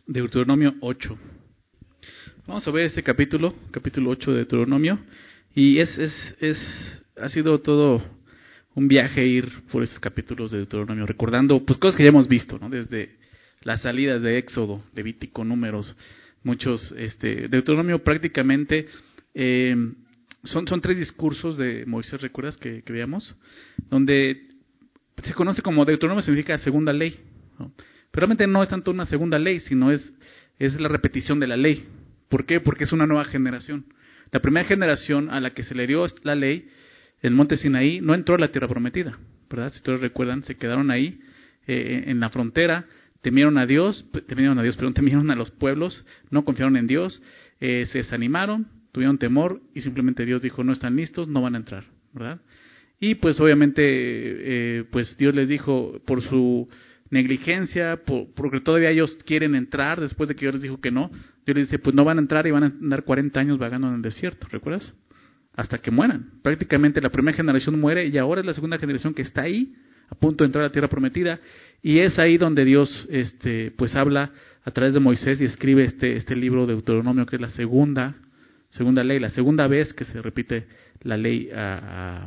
Deuteronomio 8. Vamos a ver este capítulo 8 de Deuteronomio. Y ha sido todo un viaje ir por esos capítulos de Deuteronomio, recordando pues cosas que ya hemos visto, ¿no? Desde las salidas de Éxodo, Levítico, Números, muchos, Deuteronomio prácticamente son 3 discursos de Moisés, ¿recuerdas que veíamos? Donde se conoce como Deuteronomio, significa segunda ley, ¿no? Pero realmente no es tanto una segunda ley, sino es la repetición de la ley. ¿Por qué? Porque es una nueva generación. La primera generación a la que se le dio la ley, el monte Sinaí, no entró a la tierra prometida, ¿verdad? Si ustedes recuerdan, se quedaron ahí en la frontera, temieron a los pueblos, no confiaron en Dios, se desanimaron, tuvieron temor y simplemente Dios dijo, no están listos, no van a entrar, ¿verdad? Y pues obviamente pues Dios les dijo por su negligencia, porque todavía ellos quieren entrar después de que Dios les dijo que no. Dios les dice, pues no van a entrar y van a andar 40 años vagando en el desierto, ¿recuerdas? Hasta que mueran. Prácticamente la primera generación muere y ahora es la segunda generación que está ahí, a punto de entrar a la tierra prometida. Y es ahí donde Dios pues habla a través de Moisés y escribe este libro de Deuteronomio, que es la segunda ley, la segunda vez que se repite la ley a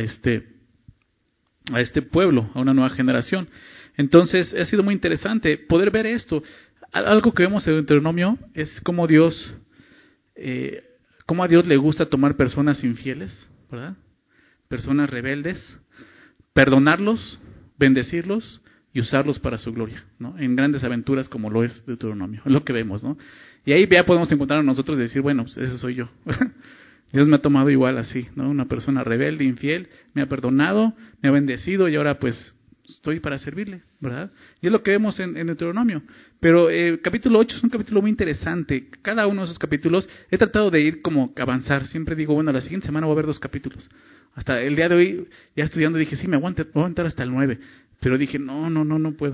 este pueblo, a una nueva generación. Entonces ha sido muy interesante poder ver esto. Algo que vemos en Deuteronomio es cómo a Dios le gusta tomar personas infieles, ¿verdad? Personas rebeldes, perdonarlos, bendecirlos y usarlos para su gloria, ¿no? En grandes aventuras como lo es Deuteronomio, es lo que vemos, ¿no? Y ahí ya podemos encontrar a nosotros y decir, bueno, pues ese soy yo. Dios me ha tomado igual así, ¿no? Una persona rebelde, infiel, me ha perdonado, me ha bendecido y ahora pues estoy para servirle, ¿verdad? Y es lo que vemos en Deuteronomio. Pero capítulo 8 es un capítulo muy interesante. Cada uno de esos capítulos he tratado de ir como avanzar. Siempre digo, bueno, la siguiente semana voy a ver 2 capítulos. Hasta el día de hoy, ya estudiando, dije, sí, voy a aguantar hasta el 9. Pero dije, no puedo.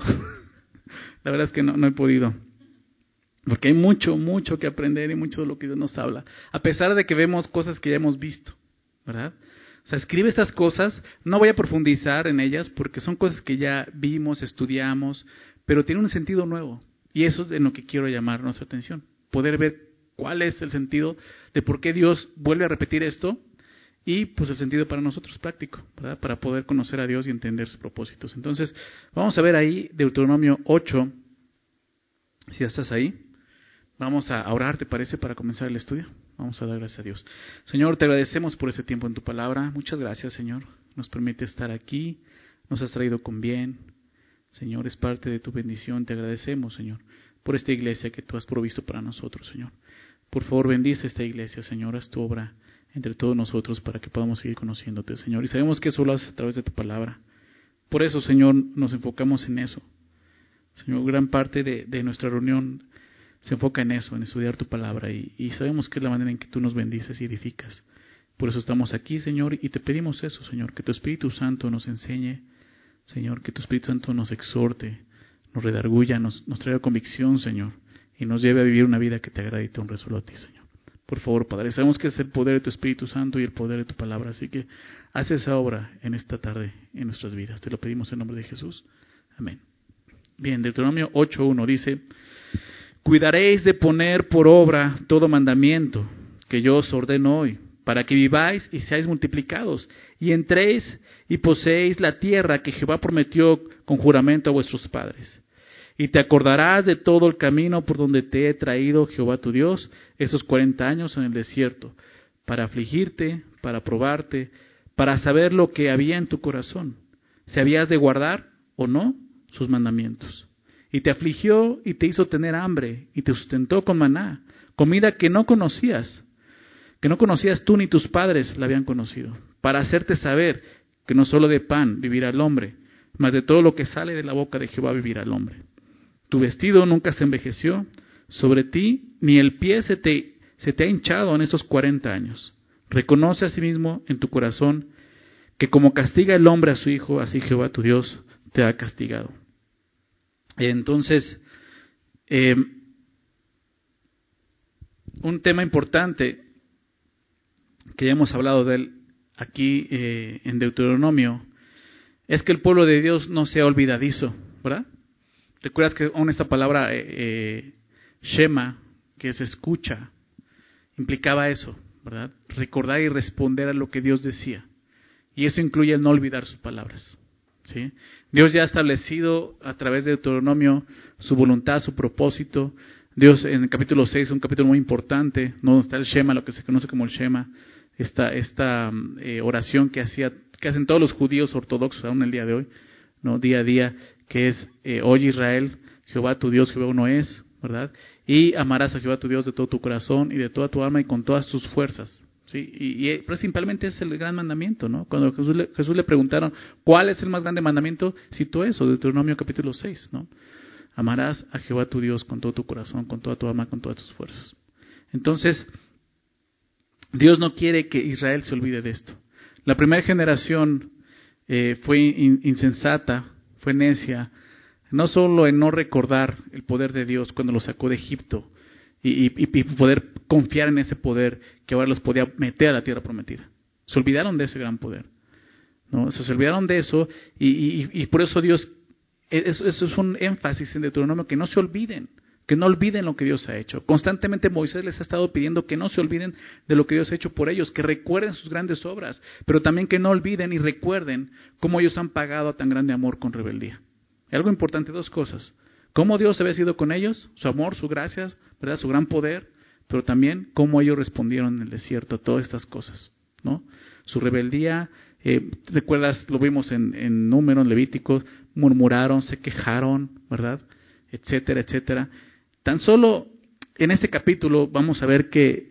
La verdad es que no he podido. Porque hay mucho que aprender y mucho de lo que Dios nos habla. A pesar de que vemos cosas que ya hemos visto, ¿verdad? O sea, escribe estas cosas, no voy a profundizar en ellas porque son cosas que ya vimos, estudiamos, pero tienen un sentido nuevo. Y eso es en lo que quiero llamar nuestra atención. Poder ver cuál es el sentido de por qué Dios vuelve a repetir esto y pues el sentido para nosotros práctico, ¿verdad? Para poder conocer a Dios y entender sus propósitos. Entonces, vamos a ver ahí Deuteronomio 8, si ya estás ahí. Vamos a orar, ¿te parece, para comenzar el estudio? Vamos a dar gracias a Dios. Señor, te agradecemos por ese tiempo en tu palabra. Muchas gracias, Señor. Nos permite estar aquí. Nos has traído con bien. Señor, es parte de tu bendición. Te agradecemos, Señor, por esta iglesia que tú has provisto para nosotros, Señor. Por favor, bendice esta iglesia, Señor. Haz tu obra entre todos nosotros para que podamos seguir conociéndote, Señor. Y sabemos que eso lo haces a través de tu palabra. Por eso, Señor, nos enfocamos en eso. Señor, gran parte de nuestra reunión se enfoca en eso, en estudiar tu palabra, y sabemos que es la manera en que tú nos bendices y edificas. Por eso estamos aquí, Señor, y te pedimos eso, Señor, que tu Espíritu Santo nos enseñe, Señor, que tu Espíritu Santo nos exhorte, nos redarguya, nos traiga convicción, Señor, y nos lleve a vivir una vida que te agrade y te honre solo a ti, Señor. Por favor, Padre, sabemos que es el poder de tu Espíritu Santo y el poder de tu palabra, así que haz esa obra en esta tarde en nuestras vidas. Te lo pedimos en nombre de Jesús. Amén. Bien, Deuteronomio 8:1 dice: cuidaréis de poner por obra todo mandamiento que yo os ordeno hoy, para que viváis y seáis multiplicados, y entréis y poseéis la tierra que Jehová prometió con juramento a vuestros padres. Y te acordarás de todo el camino por donde te he traído Jehová tu Dios esos 40 años en el desierto, para afligirte, para probarte, para saber lo que había en tu corazón, si habías de guardar o no sus mandamientos. Y te afligió y te hizo tener hambre y te sustentó con maná, comida que no conocías tú ni tus padres la habían conocido, para hacerte saber que no solo de pan vivirá el hombre, mas de todo lo que sale de la boca de Jehová vivirá el hombre. Tu vestido nunca se envejeció sobre ti, ni el pie se te ha hinchado en esos 40 años. Reconoce asimismo en tu corazón que como castiga el hombre a su hijo, así Jehová tu Dios te ha castigado. Entonces, un tema importante que ya hemos hablado de él aquí en Deuteronomio es que el pueblo de Dios no sea olvidadizo, ¿verdad? ¿Recuerdas que aún esta palabra Shema, que es escucha, implicaba eso, ¿verdad? Recordar y responder a lo que Dios decía. Y eso incluye el no olvidar sus palabras, ¿sí? Dios ya ha establecido a través de Deuteronomio su voluntad, su propósito. Dios en el capítulo 6, un capítulo muy importante, ¿no? Donde está el Shema, lo que se conoce como el Shema, esta oración que hacen todos los judíos ortodoxos aún el día de hoy, ¿no? Día a día, que es, oye Israel, Jehová tu Dios, Jehová uno es, ¿verdad? Y amarás a Jehová tu Dios de todo tu corazón y de toda tu alma y con todas tus fuerzas, ¿sí? Y principalmente es el gran mandamiento, ¿no? Cuando Jesús le preguntaron, ¿cuál es el más grande mandamiento? Citó eso, Deuteronomio capítulo 6, ¿no? Amarás a Jehová tu Dios con todo tu corazón, con toda tu alma, con todas tus fuerzas. Entonces, Dios no quiere que Israel se olvide de esto. La primera generación fue insensata, fue necia, no solo en no recordar el poder de Dios cuando los sacó de Egipto y poder confiar en ese poder que ahora los podía meter a la tierra prometida. Se olvidaron de ese gran poder, ¿no? Se olvidaron de eso y por eso Dios, eso es un énfasis en Deuteronomio, que no se olviden. Que no olviden lo que Dios ha hecho. Constantemente Moisés les ha estado pidiendo que no se olviden de lo que Dios ha hecho por ellos, que recuerden sus grandes obras, pero también que no olviden y recuerden cómo ellos han pagado a tan grande amor con rebeldía. Algo importante, dos cosas. Cómo Dios había sido con ellos, su amor, su gracia, ¿verdad? Su gran poder, pero también cómo ellos respondieron en el desierto a todas estas cosas, ¿no? Su rebeldía, recuerdas, lo vimos en Números, en Levíticos, murmuraron, se quejaron, ¿verdad? Etcétera, etcétera. Tan solo en este capítulo vamos a ver que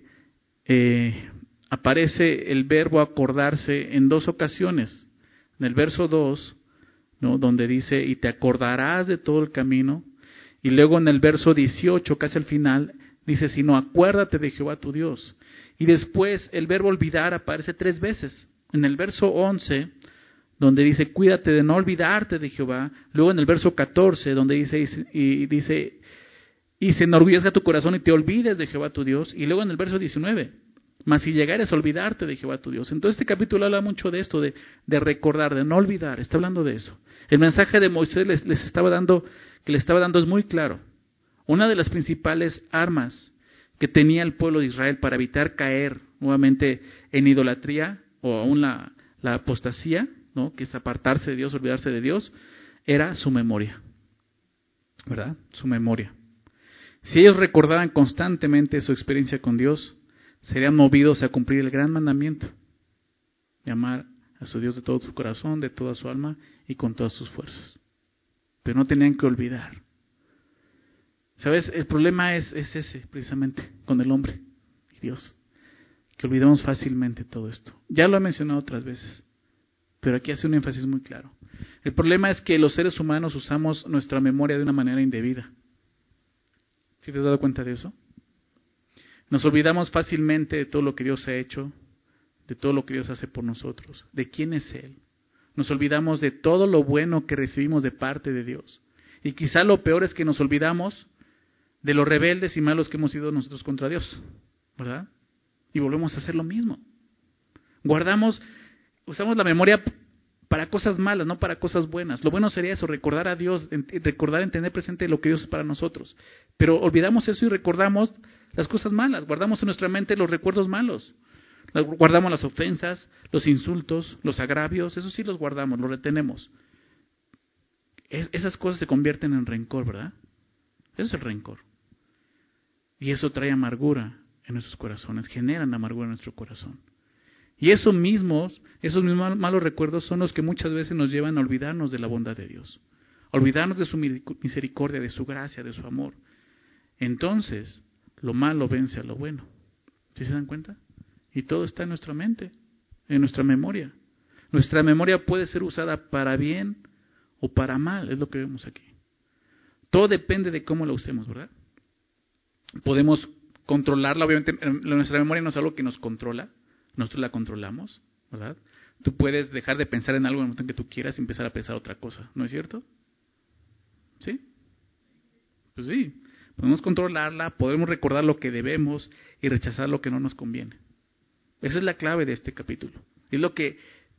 aparece el verbo acordarse en dos ocasiones. En el verso 2, ¿no? Donde dice, y te acordarás de todo el camino. Y luego en el verso 18, casi al final, dice, sino acuérdate de Jehová tu Dios. Y después el verbo olvidar aparece 3 veces. En el verso 11, donde dice, cuídate de no olvidarte de Jehová. Luego en el verso 14, donde dice y se enorgullezca tu corazón y te olvides de Jehová tu Dios. Y luego en el verso 19, mas si llegares a olvidarte de Jehová tu Dios. Entonces este capítulo habla mucho de esto, de recordar, de no olvidar. Está hablando de eso. El mensaje de Moisés les estaba dando es muy claro. Una de las principales armas que tenía el pueblo de Israel para evitar caer nuevamente en idolatría o aún la apostasía, ¿no? Que es apartarse de Dios, olvidarse de Dios, era su memoria, ¿verdad? Su memoria. Si ellos recordaran constantemente su experiencia con Dios, serían movidos a cumplir el gran mandamiento de amar a su Dios de todo su corazón, de toda su alma y con todas sus fuerzas. Pero no tenían que olvidar. ¿Sabes? El problema es ese, precisamente, con el hombre y Dios. Que olvidamos fácilmente todo esto. Ya lo he mencionado otras veces, pero aquí hace un énfasis muy claro. El problema es que los seres humanos usamos nuestra memoria de una manera indebida. ¿Sí te has dado cuenta de eso? Nos olvidamos fácilmente de todo lo que Dios ha hecho, de todo lo que Dios hace por nosotros, de quién es Él. Nos olvidamos de todo lo bueno que recibimos de parte de Dios. Y quizá lo peor es que nos olvidamos de los rebeldes y malos que hemos sido nosotros contra Dios, ¿verdad? Y volvemos a hacer lo mismo. Usamos la memoria para cosas malas, no para cosas buenas. Lo bueno sería eso, recordar a Dios, recordar, tener presente lo que Dios es para nosotros. Pero olvidamos eso y recordamos las cosas malas, guardamos en nuestra mente los recuerdos malos. Guardamos las ofensas, los insultos, los agravios, eso sí los guardamos, los retenemos. Esas cosas se convierten en rencor, ¿verdad? Eso es el rencor. Y eso trae amargura en nuestros corazones, generan amargura en nuestro corazón. Y esos mismos malos recuerdos son los que muchas veces nos llevan a olvidarnos de la bondad de Dios, a olvidarnos de su misericordia, de su gracia, de su amor. Entonces, lo malo vence a lo bueno. ¿Sí se dan cuenta? Y todo está en nuestra mente, en nuestra memoria. Nuestra memoria puede ser usada para bien o para mal, es lo que vemos aquí. Todo depende de cómo la usemos, ¿verdad? Podemos controlarla, obviamente nuestra memoria no es algo que nos controla, nosotros la controlamos, ¿verdad? Tú puedes dejar de pensar en algo en el momento en que tú quieras y empezar a pensar otra cosa, ¿no es cierto? ¿Sí? Pues sí, podemos controlarla, podemos recordar lo que debemos y rechazar lo que no nos conviene. Esa es la clave de este capítulo. Es lo que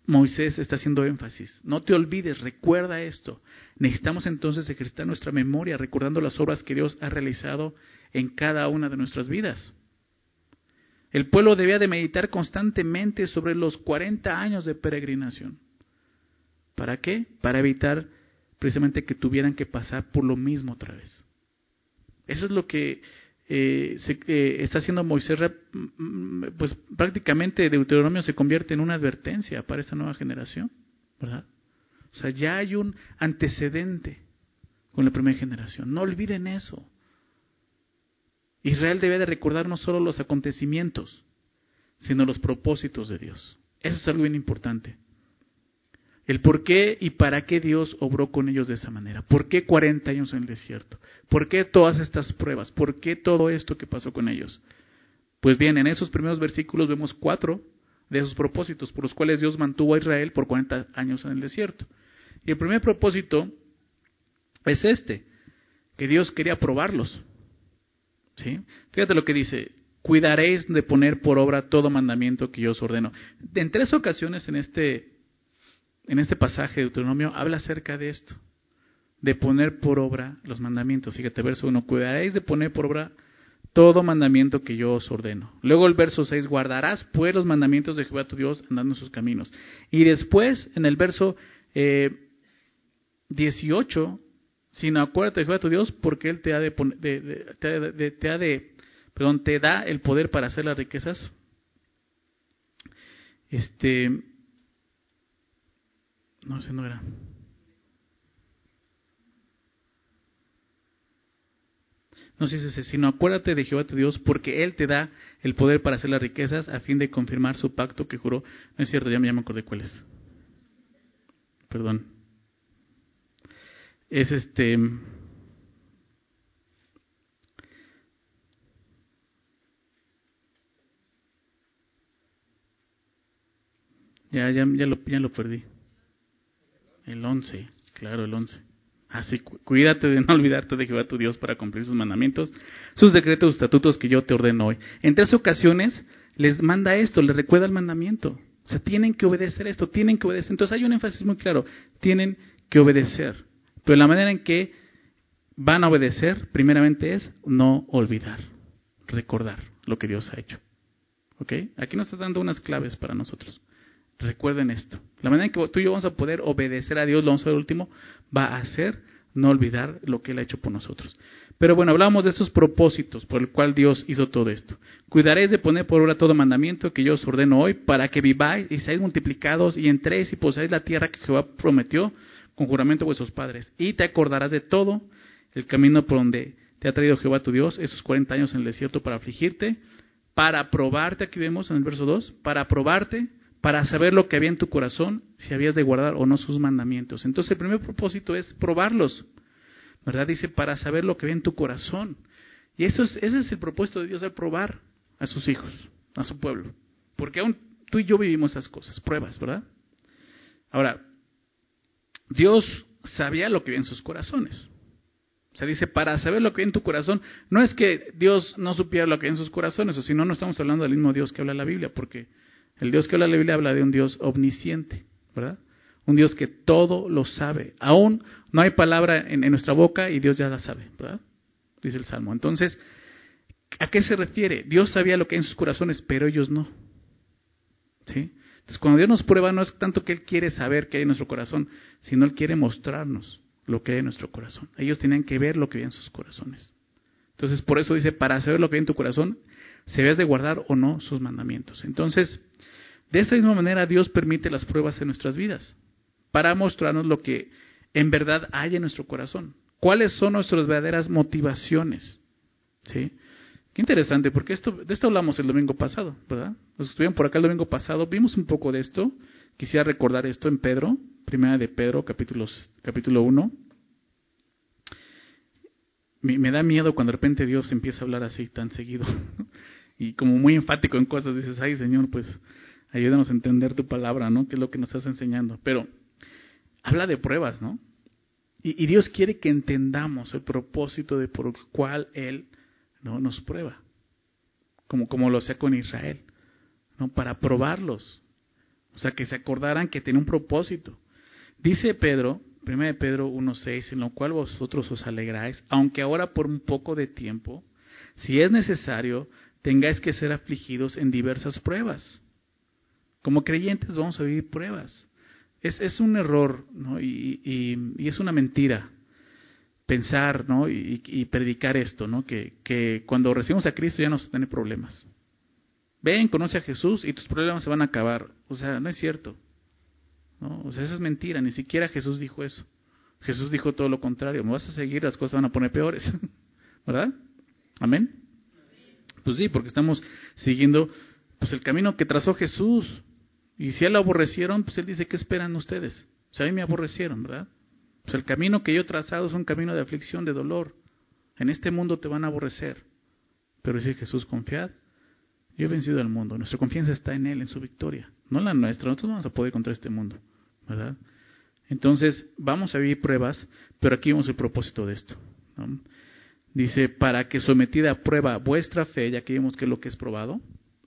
Moisés está haciendo énfasis. No te olvides, recuerda esto. Necesitamos entonces ejercitar nuestra memoria, recordando las obras que Dios ha realizado en cada una de nuestras vidas. El pueblo debía de meditar constantemente sobre los 40 años de peregrinación. ¿Para qué? Para evitar precisamente que tuvieran que pasar por lo mismo otra vez. Eso es lo que está haciendo Moisés. Pues prácticamente Deuteronomio se convierte en una advertencia para esta nueva generación, ¿verdad? O sea, ya hay un antecedente con la primera generación. No olviden eso. Israel debe de recordar no solo los acontecimientos, sino los propósitos de Dios. Eso es algo bien importante. El por qué y para qué Dios obró con ellos de esa manera. ¿Por qué 40 años en el desierto? ¿Por qué todas estas pruebas? ¿Por qué todo esto que pasó con ellos? Pues bien, en esos primeros versículos vemos 4 de esos propósitos por los cuales Dios mantuvo a Israel por 40 años en el desierto. Y el primer propósito es que Dios quería probarlos. ¿Sí? Fíjate lo que dice: cuidaréis de poner por obra todo mandamiento que yo os ordeno. En 3 ocasiones en este pasaje de Deuteronomio habla acerca de esto, de poner por obra los mandamientos. Fíjate, verso 1, cuidaréis de poner por obra todo mandamiento que yo os ordeno. Luego el verso 6, guardarás pues los mandamientos de Jehová tu Dios andando en sus caminos. Y después en el verso 18, sino acuérdate de Jehová tu Dios, porque Él te da el poder para hacer las riquezas. No, ese no era. No sé si dice, sino acuérdate de Jehová tu Dios, porque Él te da el poder para hacer las riquezas, a fin de confirmar su pacto que juró. No es cierto, ya me acordé cuál es. Perdón. Es Ya lo perdí. El 11, claro, el 11. Así, cuídate de no olvidarte de Jehová tu Dios para cumplir sus mandamientos, sus decretos, sus estatutos que yo te ordeno hoy. En 3 ocasiones les manda esto, les recuerda el mandamiento. O sea, tienen que obedecer esto, tienen que obedecer. Entonces hay un énfasis muy claro, tienen que obedecer. Pero la manera en que van a obedecer, primeramente es no olvidar, recordar lo que Dios ha hecho. ¿Ok? Aquí nos está dando unas claves para nosotros. Recuerden esto. La manera en que tú y yo vamos a poder obedecer a Dios, lo vamos a ver último, va a ser no olvidar lo que Él ha hecho por nosotros. Pero bueno, hablamos de estos propósitos por el cual Dios hizo todo esto. Cuidaréis de poner por obra todo mandamiento que yo os ordeno hoy, para que viváis y seáis multiplicados y entréis y poseáis la tierra que Jehová prometió con juramento a vuestros padres. Y te acordarás de todo el camino por donde te ha traído Jehová tu Dios esos 40 años en el desierto para afligirte, para probarte, aquí vemos en el verso 2, para probarte, para saber lo que había en tu corazón, si habías de guardar o no sus mandamientos. Entonces el primer propósito es probarlos, ¿verdad? Dice, para saber lo que había en tu corazón. Y ese es el propósito de Dios, al probar a sus hijos, a su pueblo. Porque aún tú y yo vivimos esas cosas, pruebas, ¿verdad? Ahora, Dios sabía lo que había en sus corazones. O sea, dice, para saber lo que hay en tu corazón. No es que Dios no supiera lo que hay en sus corazones, o si no, no estamos hablando del mismo Dios que habla la Biblia, porque el Dios que habla la Biblia habla de un Dios omnisciente, ¿verdad? Un Dios que todo lo sabe. Aún no hay palabra en nuestra boca y Dios ya la sabe, ¿verdad? Dice el Salmo. Entonces, ¿a qué se refiere? Dios sabía lo que hay en sus corazones, pero ellos no. ¿Sí? Entonces, cuando Dios nos prueba, no es tanto que Él quiere saber qué hay en nuestro corazón, sino Él quiere mostrarnos lo que hay en nuestro corazón. Ellos tenían que ver lo que hay en sus corazones. Entonces, por eso dice, para saber lo que hay en tu corazón, si debes de guardar o no sus mandamientos. Entonces, de esa misma manera, Dios permite las pruebas en nuestras vidas, para mostrarnos lo que en verdad hay en nuestro corazón. ¿Cuáles son nuestras verdaderas motivaciones? ¿Sí? Qué interesante, porque de esto hablamos el domingo pasado, ¿verdad? Los que estuvieron por acá el domingo pasado, vimos un poco de esto. Quisiera recordar esto en Pedro, primera de Pedro, capítulo 1. Me da miedo cuando de repente Dios empieza a hablar así tan seguido, ¿no? Y como muy enfático en cosas, dices, ay Señor, pues ayúdanos a entender tu palabra, ¿no? ¿Qué es lo que nos estás enseñando? Pero habla de pruebas, ¿no? Y Dios quiere que entendamos el propósito de por el cual Él, ¿no?, nos prueba, como lo hacía con Israel, ¿no? Para probarlos, O sea, que se acordaran que tenía un propósito. Dice Pedro, 1 Pedro 1:6, en lo cual vosotros os alegráis, aunque ahora por un poco de tiempo, si es necesario, tengáis que ser afligidos en diversas pruebas. Como creyentes vamos a vivir pruebas. Es un error, ¿no? Y es una mentira pensar, ¿no? y predicar esto, ¿no? Que cuando recibimos a Cristo ya no vamos a tener problemas. Ven, conoce a Jesús y tus problemas se van a acabar. O sea, no es cierto, ¿no? O sea, eso es mentira. Ni siquiera Jesús dijo eso. Jesús dijo todo lo contrario. Me vas a seguir, las cosas van a poner peores. ¿Verdad? ¿Amén? Pues sí, porque estamos siguiendo pues el camino que trazó Jesús. Y si a él lo aborrecieron, pues él dice, ¿qué esperan ustedes? O sea, a mí me aborrecieron, ¿verdad? Pues el camino que yo he trazado es un camino de aflicción, de dolor. En este mundo te van a aborrecer. Pero dice Jesús, confiad, yo he vencido al mundo. Nuestra confianza está en Él, en su victoria, no en la nuestra. Nosotros no vamos a poder contra este mundo, ¿verdad? Entonces, vamos a vivir pruebas, pero aquí vemos el propósito de esto, ¿no? Dice, para que sometida a prueba vuestra fe, ya que vimos que es lo que es probado.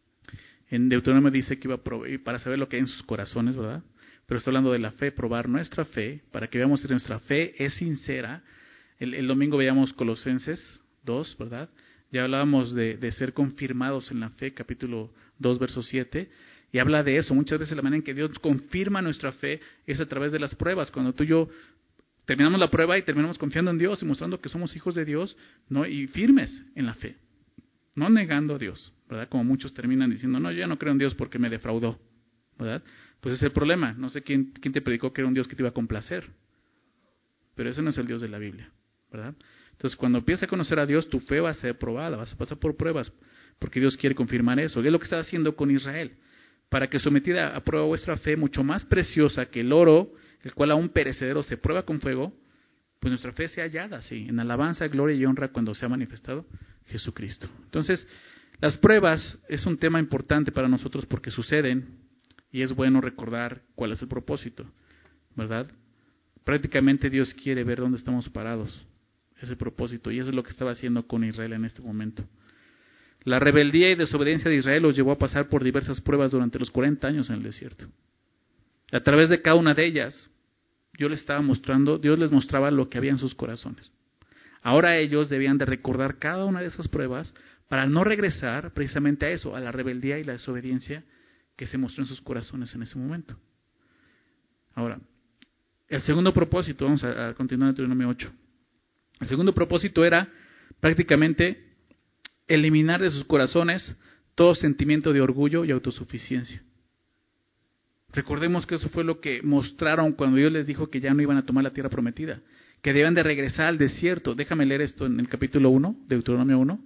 En Deuteronomio dice que iba a probar, para saber lo que hay en sus corazones, ¿verdad? Pero está hablando de la fe, probar nuestra fe, para que veamos si nuestra fe es sincera. El domingo veíamos Colosenses 2, ¿verdad? Ya hablábamos de ser confirmados en la fe, capítulo 2, verso 7, y habla de eso. Muchas veces la manera en que Dios confirma nuestra fe es a través de las pruebas. Cuando tú y yo terminamos la prueba y terminamos confiando en Dios y mostrando que somos hijos de Dios, ¿no? Y firmes en la fe, no negando a Dios, ¿verdad? Como muchos terminan diciendo, no, yo ya no creo en Dios porque me defraudó, ¿verdad? Pues ese es el problema. No sé quién te predicó que era un Dios que te iba a complacer, pero ese no es el Dios de la Biblia, ¿verdad? Entonces, cuando empiezas a conocer a Dios, tu fe va a ser probada, vas a pasar por pruebas, porque Dios quiere confirmar eso. Y es lo que está haciendo con Israel, para que sometida a prueba vuestra fe, mucho más preciosa que el oro, el cual aún perecedero se prueba con fuego, pues nuestra fe sea hallada así, en alabanza, gloria y honra cuando se ha manifestado Jesucristo. Entonces, las pruebas es un tema importante para nosotros porque suceden y es bueno recordar cuál es el propósito, ¿verdad? Prácticamente Dios quiere ver dónde estamos parados. Es el propósito y eso es lo que estaba haciendo con Israel en este momento. La rebeldía y desobediencia de Israel los llevó a pasar por diversas pruebas durante los 40 años en el desierto. A través de cada una de ellas, Dios les mostraba lo que había en sus corazones. Ahora ellos debían de recordar cada una de esas pruebas para no regresar precisamente a eso, a la rebeldía y la desobediencia que se mostró en sus corazones en ese momento. Ahora, el segundo propósito, vamos a continuar en Deuteronomio 8. El segundo propósito era prácticamente eliminar de sus corazones todo sentimiento de orgullo y autosuficiencia. Recordemos que eso fue lo que mostraron cuando Dios les dijo que ya no iban a tomar la tierra prometida, que debían de regresar al desierto. Déjame leer esto en el capítulo 1, de Deuteronomio 1,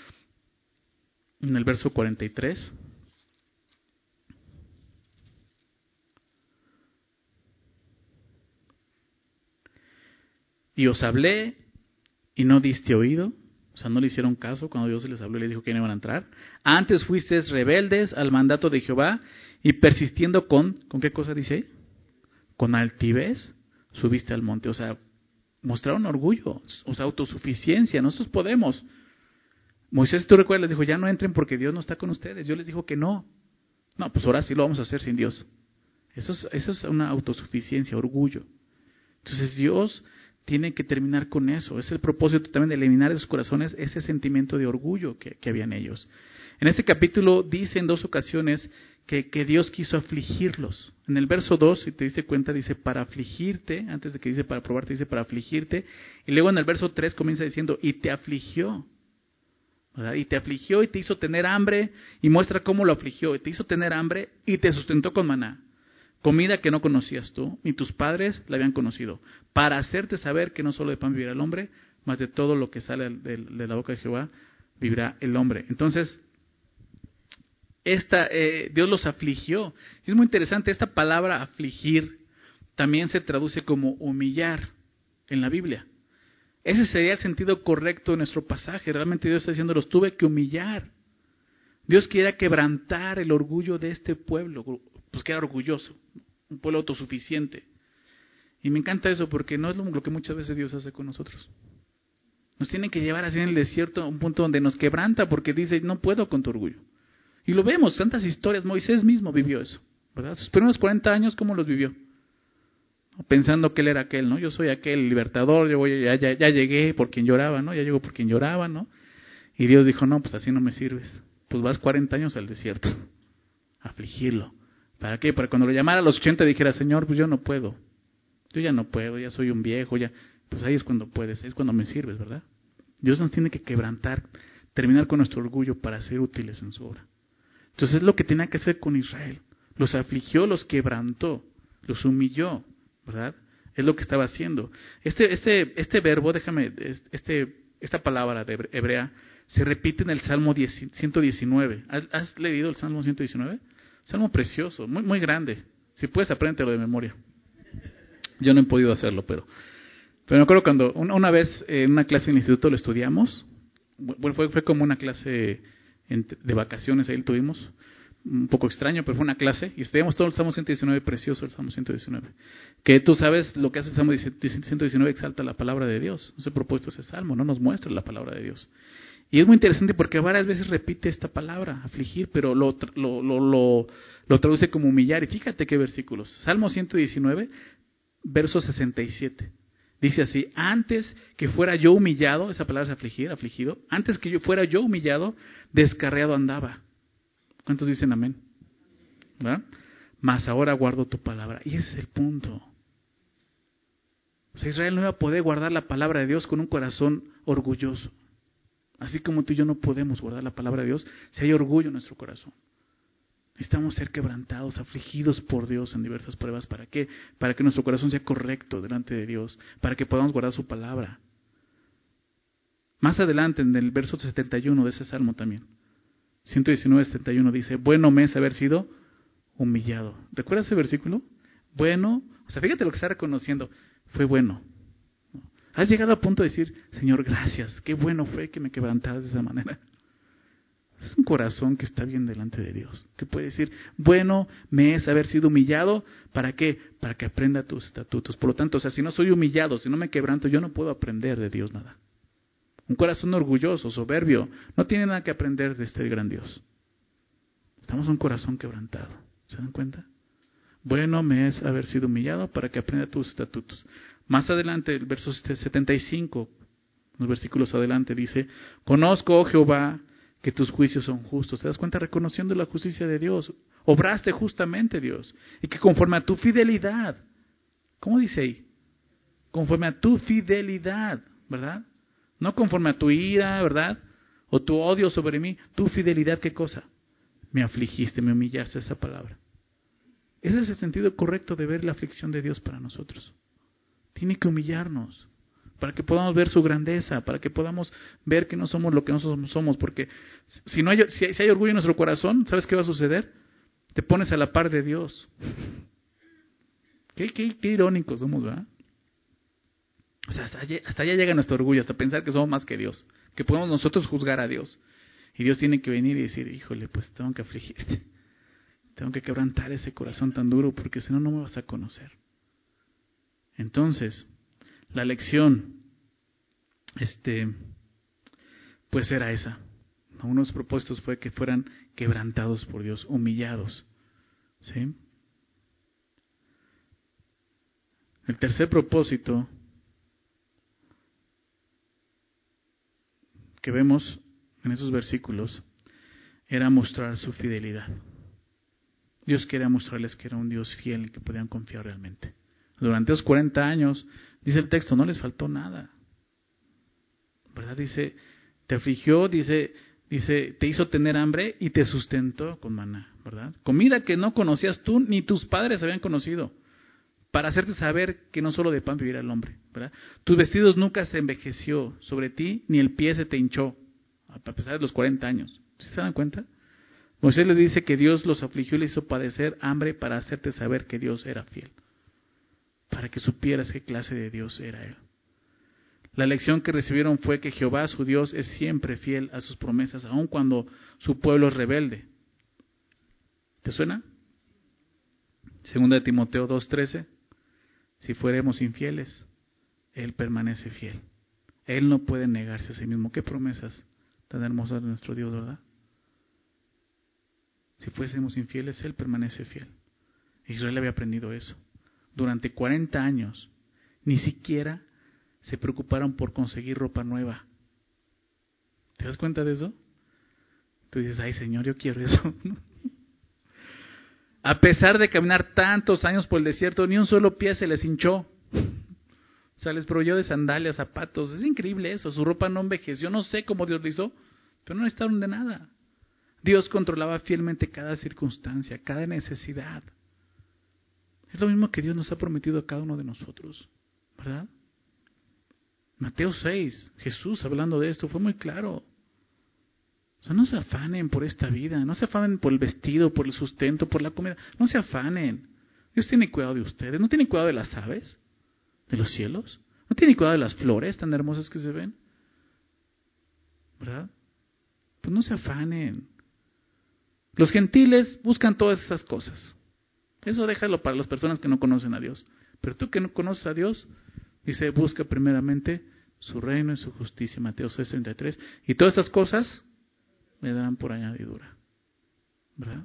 en el verso 43. Y os hablé y no diste oído, o sea, no le hicieron caso cuando Dios les habló y les dijo que no iban a entrar. Antes fuisteis rebeldes al mandato de Jehová y persistiendo ¿con qué cosa dice ahí? Con altivez subiste al monte. O sea, mostraron orgullo, o sea, autosuficiencia. Nosotros podemos. Moisés, tú recuerdas, les dijo, ya no entren porque Dios no está con ustedes. Dios les dijo que no. No, pues ahora sí lo vamos a hacer sin Dios. Eso es una autosuficiencia, orgullo. Entonces Dios tiene que terminar con eso. Es el propósito también de eliminar de sus corazones ese sentimiento de orgullo que había en ellos. En este capítulo dice en 2 ocasiones que Dios quiso afligirlos. En el verso 2, si te diste cuenta, dice para afligirte, antes de que dice para probarte, dice para afligirte. Y luego en el verso 3 comienza diciendo, y te afligió. ¿Verdad? Y te afligió y te hizo tener hambre, y muestra cómo lo afligió. Y te hizo tener hambre y te sustentó con maná. Comida que no conocías tú, ni tus padres la habían conocido, para hacerte saber que no solo de pan vivirá el hombre, mas de todo lo que sale de la boca de Jehová vivirá el hombre. Entonces, Dios los afligió. Y es muy interesante, esta palabra afligir también se traduce como humillar en la Biblia. Ese sería el sentido correcto de nuestro pasaje. Realmente Dios está diciendo, los tuve que humillar. Dios quería quebrantar el orgullo de este pueblo, pues que era orgulloso, un pueblo autosuficiente. Y me encanta eso porque no es lo que muchas veces Dios hace con nosotros. Nos tiene que llevar así en el desierto a un punto donde nos quebranta porque dice, no puedo con tu orgullo. Y lo vemos, tantas historias, Moisés mismo vivió eso. ¿verdad? Sus primeros 40 años, ¿cómo los vivió? Pensando que él era aquel, ¿no? Yo soy aquel libertador, ya llegué por quien lloraba, ¿no? Ya llegó por quien lloraba, ¿no? Y Dios dijo, no, pues así no me sirves. Pues vas 40 años al desierto, a afligirlo. ¿Para qué? Para cuando lo llamara a los 80 dijera, Señor, pues yo no puedo. Yo ya no puedo, ya soy un viejo, ya. Pues ahí es cuando puedes, ahí es cuando me sirves, ¿verdad? Dios nos tiene que quebrantar, terminar con nuestro orgullo para ser útiles en su obra. Entonces es lo que tenía que hacer con Israel. Los afligió, los quebrantó, los humilló, ¿verdad? Es lo que estaba haciendo. Este verbo, esta palabra de hebrea, se repite en el Salmo 119. ¿Has leído el Salmo 119? Salmo precioso, muy, muy grande. Si puedes, apréndetelo de memoria. Yo no he podido hacerlo, pero me acuerdo cuando una vez en una clase en el instituto lo estudiamos. Bueno, fue como una clase de vacaciones, ahí lo tuvimos. Un poco extraño, pero fue una clase. Y estudiamos todo el Salmo 119, precioso el Salmo 119. Que tú sabes lo que hace el Salmo 119, exalta la palabra de Dios. Ese propuesto ese Salmo, ¿no? Nos muestra la palabra de Dios. Y es muy interesante porque varias veces repite esta palabra, afligir, pero lo traduce como humillar. Y fíjate qué versículos. Salmo 119, verso 67. Dice así, antes que fuera yo humillado, esa palabra es afligir, afligido, antes que yo fuera yo humillado, descarriado andaba. ¿Cuántos dicen amén? ¿Verdad? Mas ahora guardo tu palabra. Y ese es el punto. O sea, Israel no iba a poder guardar la palabra de Dios con un corazón orgulloso. Así como tú y yo no podemos guardar la palabra de Dios si hay orgullo en nuestro corazón. Necesitamos ser quebrantados, afligidos por Dios en diversas pruebas. ¿Para qué? Para que nuestro corazón sea correcto delante de Dios. Para que podamos guardar su palabra. Más adelante, en el verso 71 de ese salmo también. 119, 71 dice, bueno me es haber sido humillado. ¿Recuerdas ese versículo? Bueno, o sea, fíjate lo que está reconociendo. Fue bueno. Has llegado a punto de decir, Señor, gracias. Qué bueno fue que me quebrantaras de esa manera. Es un corazón que está bien delante de Dios. Que puede decir, bueno me es haber sido humillado. ¿Para qué? Para que aprenda tus estatutos. Por lo tanto, o sea, si no soy humillado, si no me quebranto, yo no puedo aprender de Dios nada. Un corazón orgulloso, soberbio, no tiene nada que aprender de este gran Dios. Estamos en un corazón quebrantado. ¿Se dan cuenta? Bueno me es haber sido humillado para que aprenda tus estatutos. Más adelante, el verso 75, los versículos adelante, dice, conozco, oh Jehová, que tus juicios son justos. ¿Te das cuenta? Reconociendo la justicia de Dios. Obraste justamente, Dios. Y que conforme a tu fidelidad, ¿cómo dice ahí? Conforme a tu fidelidad, ¿verdad? No conforme a tu ira, ¿verdad? O tu odio sobre mí. Tu fidelidad, ¿qué cosa? Me afligiste, me humillaste, esa palabra. Ese es el sentido correcto de ver la aflicción de Dios para nosotros. Tiene que humillarnos para que podamos ver su grandeza, para que podamos ver que no somos lo que nosotros somos, porque si hay orgullo en nuestro corazón, ¿sabes qué va a suceder? Te pones a la par de Dios. Qué irónicos somos, ¿verdad? O sea, hasta allá llega nuestro orgullo, hasta pensar que somos más que Dios, que podemos nosotros juzgar a Dios. Y Dios tiene que venir y decir, híjole, pues tengo que afligirte, tengo que quebrantar ese corazón tan duro, porque si no, no me vas a conocer. Entonces, la lección, pues era esa. Uno de los propósitos fue que fueran quebrantados por Dios, humillados. ¿Sí? El tercer propósito que vemos en esos versículos era mostrar su fidelidad. Dios quería mostrarles que era un Dios fiel en el que podían confiar realmente. Durante esos 40 años, dice el texto, no les faltó nada. ¿Verdad? Dice, te afligió, dice, te hizo tener hambre y te sustentó con maná, ¿verdad? Comida que no conocías tú ni tus padres habían conocido, para hacerte saber que no solo de pan vivirá el hombre, ¿verdad? Tus vestidos nunca se envejeció sobre ti, ni el pie se te hinchó, a pesar de los 40 años. ¿Sí se dan cuenta? Moisés le dice que Dios los afligió y les hizo padecer hambre para hacerte saber que Dios era fiel, para que supieras qué clase de Dios era Él. La lección que recibieron fue que Jehová, su Dios, es siempre fiel a sus promesas, aun cuando su pueblo es rebelde. ¿Te suena? Segunda de Timoteo 2:13. Si fuéramos infieles, Él permanece fiel. Él no puede negarse a sí mismo. Qué promesas tan hermosas de nuestro Dios, ¿verdad? Si fuésemos infieles, Él permanece fiel. Israel había aprendido eso. Durante 40 años, ni siquiera se preocuparon por conseguir ropa nueva. ¿Te das cuenta de eso? Tú dices, ay Señor, yo quiero eso. A pesar de caminar tantos años por el desierto, ni un solo pie se les hinchó. O sea, les proveyó de sandalias, zapatos. Es increíble eso. Su ropa no envejeció. No sé cómo Dios lo hizo, pero no necesitaron de nada. Dios controlaba fielmente cada circunstancia, cada necesidad. Es lo mismo que Dios nos ha prometido a cada uno de nosotros, ¿verdad? Mateo 6, Jesús hablando de esto, fue muy claro. O sea, no se afanen por esta vida, no se afanen por el vestido, por el sustento, por la comida. No se afanen. Dios tiene cuidado de ustedes. ¿No tiene cuidado de las aves de los cielos? ¿No tiene cuidado de las flores tan hermosas que se ven? ¿Verdad? Pues no se afanen. Los gentiles buscan todas esas cosas. Eso déjalo para las personas que no conocen a Dios. Pero tú que no conoces a Dios, dice, busca primeramente su reino y su justicia, Mateo 6:33. Y todas estas cosas me darán por añadidura. ¿Verdad?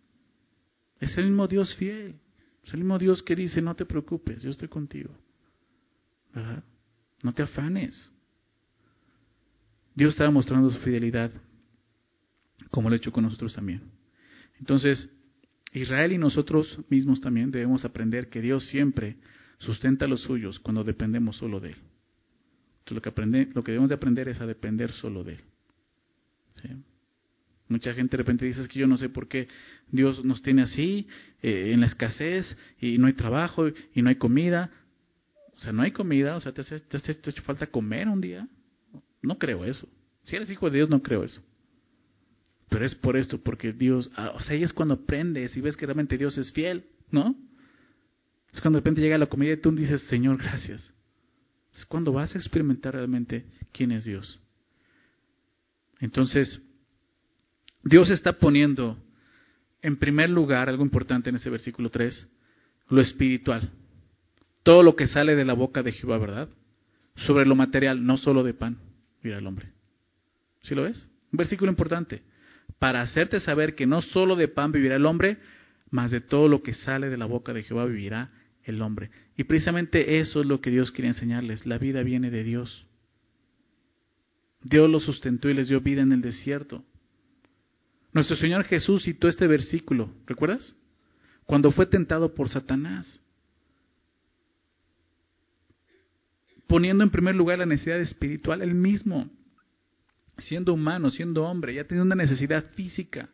Es el mismo Dios fiel. Es el mismo Dios que dice, no te preocupes, yo estoy contigo. ¿Verdad? No te afanes. Dios estaba mostrando su fidelidad, como lo ha hecho con nosotros también. Entonces, Israel y nosotros mismos también debemos aprender que Dios siempre sustenta a los suyos cuando dependemos solo de Él. Entonces, lo que debemos de aprender es a depender solo de Él. ¿Sí? Mucha gente de repente dice, es que yo no sé por qué Dios nos tiene así, en la escasez, y no hay trabajo, y no hay comida. O sea, no hay comida, o sea, ¿te ha hecho falta comer un día? No creo eso. Si eres hijo de Dios, no creo eso. Pero es por esto, porque Dios, o sea, ahí es cuando aprendes y ves que realmente Dios es fiel, ¿no? Es cuando de repente llega la comida y tú dices, Señor, gracias. Es cuando vas a experimentar realmente quién es Dios. Entonces, Dios está poniendo en primer lugar, algo importante en este versículo 3, lo espiritual. Todo lo que sale de la boca de Jehová, ¿verdad? Sobre lo material, no solo de pan, vivirá el hombre. ¿Sí lo ves? Un versículo importante. Para hacerte saber que no solo de pan vivirá el hombre, mas de todo lo que sale de la boca de Jehová vivirá el hombre. Y precisamente eso es lo que Dios quiere enseñarles. La vida viene de Dios. Dios los sustentó y les dio vida en el desierto. Nuestro Señor Jesús citó este versículo, ¿recuerdas? Cuando fue tentado por Satanás. Poniendo en primer lugar la necesidad espiritual, Él mismo, siendo humano, siendo hombre, ya tenía una necesidad física.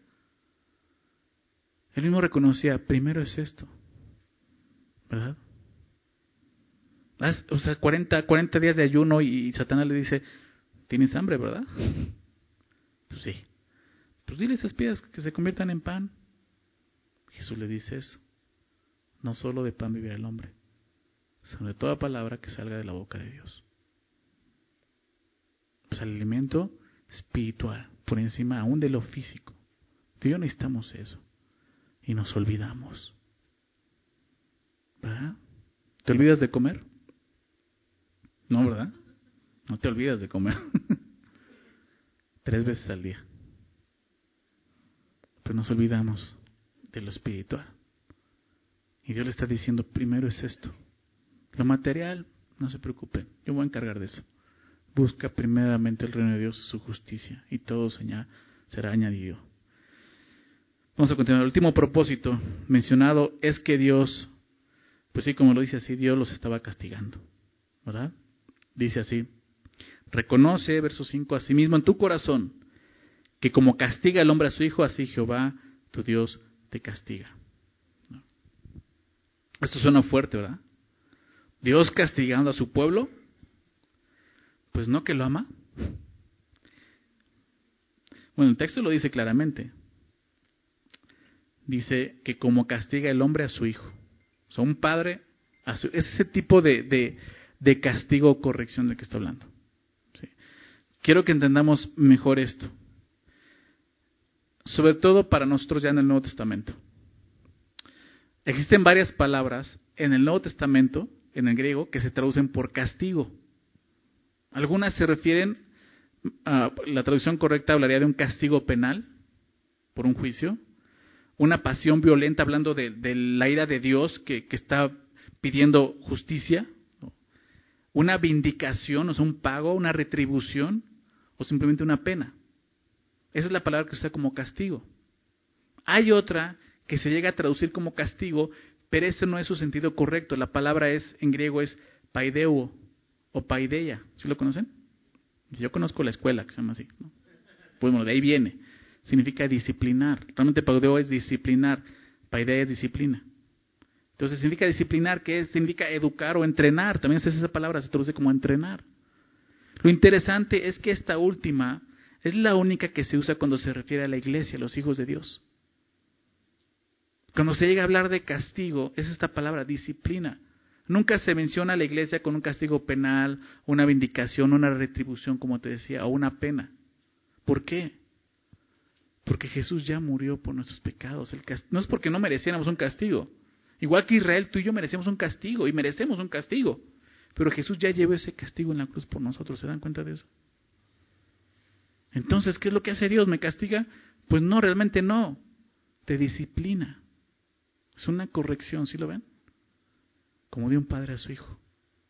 Él mismo reconocía, primero es esto, ¿verdad? O sea, 40 días de ayuno y Satanás le dice, ¿tienes hambre, verdad? Pues sí. Pues dile a esas piedras que se conviertan en pan. Jesús le dice eso. No solo de pan vivirá el hombre, sino de toda palabra que salga de la boca de Dios. Pues el alimento espiritual, por encima aún de lo físico. Tú y yo necesitamos eso. Y nos olvidamos. ¿Verdad? ¿Te olvidas de comer? No, ¿verdad? No te olvidas de comer. 3 veces al día. Pero nos olvidamos de lo espiritual. Y Dios le está diciendo, primero es esto. Lo material, no se preocupen, yo voy a encargar de eso. Busca primeramente el reino de Dios y su justicia, y todo será añadido. Vamos a continuar. El último propósito mencionado es que Dios, pues sí, como lo dice así, Dios los estaba castigando, ¿verdad? Dice así, reconoce, verso 5, asimismo en tu corazón, que como castiga el hombre a su hijo, así Jehová, tu Dios, te castiga. ¿No? Esto suena fuerte, ¿verdad? Dios castigando a su pueblo, pues no que lo ama. Bueno, el texto lo dice claramente. Dice que como castiga el hombre a su hijo. O sea, un padre, es ese tipo de castigo o corrección del que está hablando. ¿Sí? Quiero que entendamos mejor esto. Sobre todo para nosotros ya en el Nuevo Testamento. Existen varias palabras en el Nuevo Testamento, en el griego, que se traducen por castigo. Algunas se refieren, la traducción correcta hablaría de un castigo penal, por un juicio. una pasión violenta hablando de la ira de Dios que está pidiendo justicia, ¿no? Una vindicación, o sea, un pago, una retribución, o simplemente una pena. Esa es la palabra que se usa como castigo. Hay otra que se llega a traducir como castigo, pero ese no es su sentido correcto. La palabra en griego es paideuo o paideia. ¿Sí lo conocen? Yo conozco la escuela que se llama así, ¿no? Pues bueno, de ahí viene. Significa disciplinar. Realmente paideuo es disciplinar, paideia es disciplina. Entonces significa disciplinar, que significa educar o entrenar. También es esa palabra, se traduce como entrenar. Lo interesante es que esta última es la única que se usa cuando se refiere a la iglesia, a los hijos de Dios. Cuando se llega a hablar de castigo, es esta palabra, disciplina. Nunca se menciona a la iglesia con un castigo penal, una vindicación, una retribución, como te decía, o una pena. ¿Por qué? Porque Jesús ya murió por nuestros pecados. No es porque no mereciéramos un castigo. Igual que Israel, tú y yo merecemos un castigo, y merecemos un castigo. Pero Jesús ya llevó ese castigo en la cruz por nosotros. ¿Se dan cuenta de eso? Entonces, ¿qué es lo que hace Dios? ¿Me castiga? Pues no, realmente no. Te disciplina. Es una corrección, ¿sí lo ven? Como de un padre a su hijo.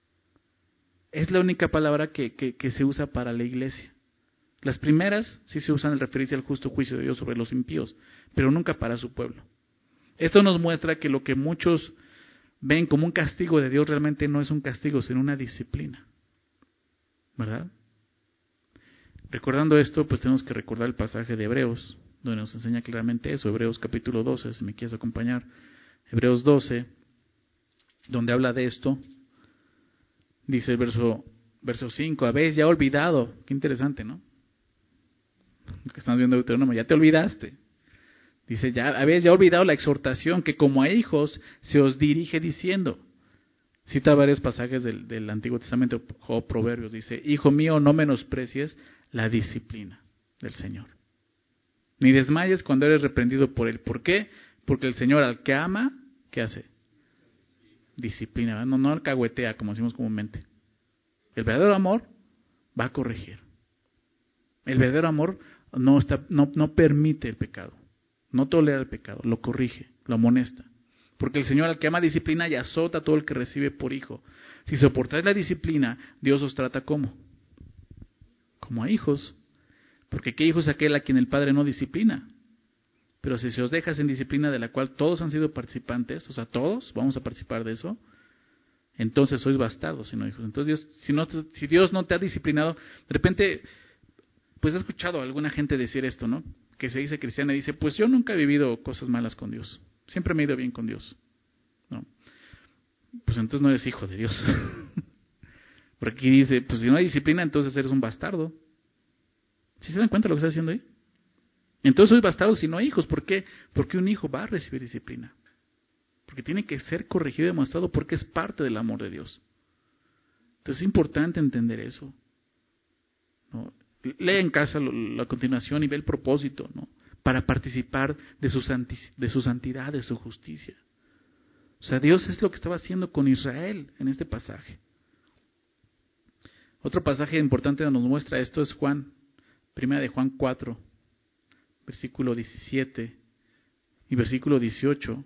Es la única palabra que se usa para la iglesia. Las primeras sí se usan al referirse al justo juicio de Dios sobre los impíos, pero nunca para su pueblo. Esto nos muestra que lo que muchos ven como un castigo de Dios realmente no es un castigo, sino una disciplina. ¿Verdad? Recordando esto, pues tenemos que recordar el pasaje de Hebreos, donde nos enseña claramente eso. Hebreos capítulo 12, si me quieres acompañar. Hebreos 12, donde habla de esto. Dice el verso 5, habéis ya olvidado. Qué interesante, ¿no? Lo que estamos viendo en Deuteronomio, ya te olvidaste. Dice, habéis ya olvidado la exhortación que como a hijos se os dirige diciendo. Cita varios pasajes del Antiguo Testamento, Job, Proverbios. Dice, hijo mío, no menosprecies la disciplina del Señor. Ni desmayes cuando eres reprendido por Él. ¿Por qué? Porque el Señor al que ama, ¿qué hace? Disciplina. No alcahuetea, como decimos comúnmente. El verdadero amor va a corregir. El verdadero amor no permite el pecado. No tolera el pecado, lo corrige, lo amonesta. Porque el Señor al que ama disciplina y azota a todo el que recibe por hijo. Si soportáis la disciplina, Dios os trata ¿cómo? Como a hijos. Porque ¿qué hijo es aquel a quien el Padre no disciplina? Pero si se os deja en disciplina de la cual todos han sido participantes, o sea, todos vamos a participar de eso, entonces sois bastardos y no hijos. Entonces si Dios no te ha disciplinado, de repente, pues he escuchado a alguna gente decir esto, ¿no? Que se dice cristiana y dice, pues yo nunca he vivido cosas malas con Dios. Siempre me he ido bien con Dios. ¿No? Pues entonces no eres hijo de Dios. Porque aquí dice, pues si no hay disciplina, entonces eres un bastardo. ¿Sí se dan cuenta de lo que está diciendo ahí? Entonces soy bastardo si no hay hijos. ¿Por qué? Porque un hijo va a recibir disciplina. Porque tiene que ser corregido y demostrado porque es parte del amor de Dios. Entonces es importante entender eso. ¿No? Lee en casa la continuación y ve el propósito, ¿no? Para participar de su santidad, de su justicia. O sea, Dios es lo que estaba haciendo con Israel en este pasaje. Otro pasaje importante que nos muestra esto es primera de Juan 4, versículo 17 y versículo 18.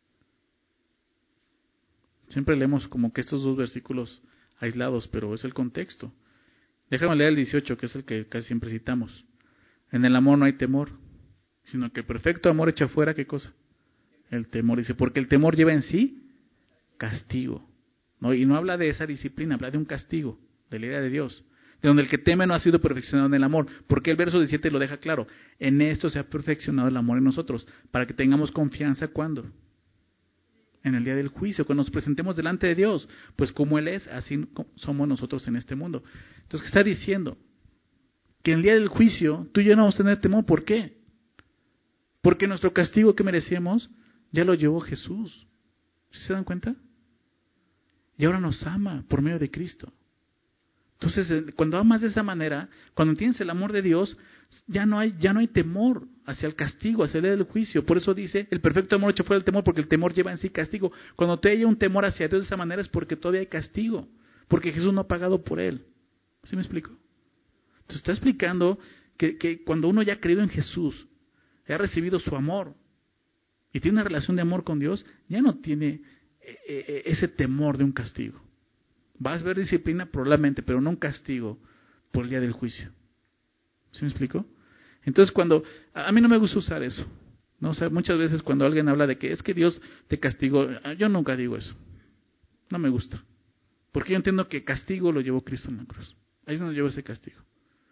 Siempre leemos como que estos dos versículos aislados, pero es el contexto. Déjame leer el 18, que es el que casi siempre citamos. En el amor no hay temor, sino que el perfecto amor echa fuera, ¿qué cosa? El temor. Dice, porque el temor lleva en sí castigo. ¿No? Y no habla de esa disciplina, habla de un castigo, de la ira de Dios. De donde el que teme no ha sido perfeccionado en el amor. Porque el verso 17 lo deja claro. En esto se ha perfeccionado el amor en nosotros, para que tengamos confianza, ¿cuándo? En el día del juicio, cuando nos presentemos delante de Dios. Pues como Él es, así somos nosotros en este mundo. Entonces, ¿qué está diciendo? Que en el día del juicio, tú y yo no vamos a tener temor. ¿Por qué? Porque nuestro castigo que merecíamos, ya lo llevó Jesús. ¿Sí se dan cuenta? Y ahora nos ama por medio de Cristo. Entonces, cuando amas de esa manera, cuando tienes el amor de Dios, ya no hay temor hacia el castigo, hacia el día del juicio. Por eso dice, el perfecto amor echa fuera el temor, porque el temor lleva en sí castigo. Cuando te haya un temor hacia Dios de esa manera es porque todavía hay castigo, porque Jesús no ha pagado por él. ¿Sí me explico? Entonces está explicando que cuando uno ya ha creído en Jesús, ha recibido su amor, y tiene una relación de amor con Dios, ya no tiene ese temor de un castigo. Vas a ver disciplina probablemente, pero no un castigo por el día del juicio. ¿Sí me explico? Entonces a mí no me gusta usar eso, ¿no? O sea, muchas veces cuando alguien habla de que es que Dios te castigó, yo nunca digo eso. No me gusta. Porque yo entiendo que castigo lo llevó Cristo en la cruz. Ahí es donde llevó ese castigo.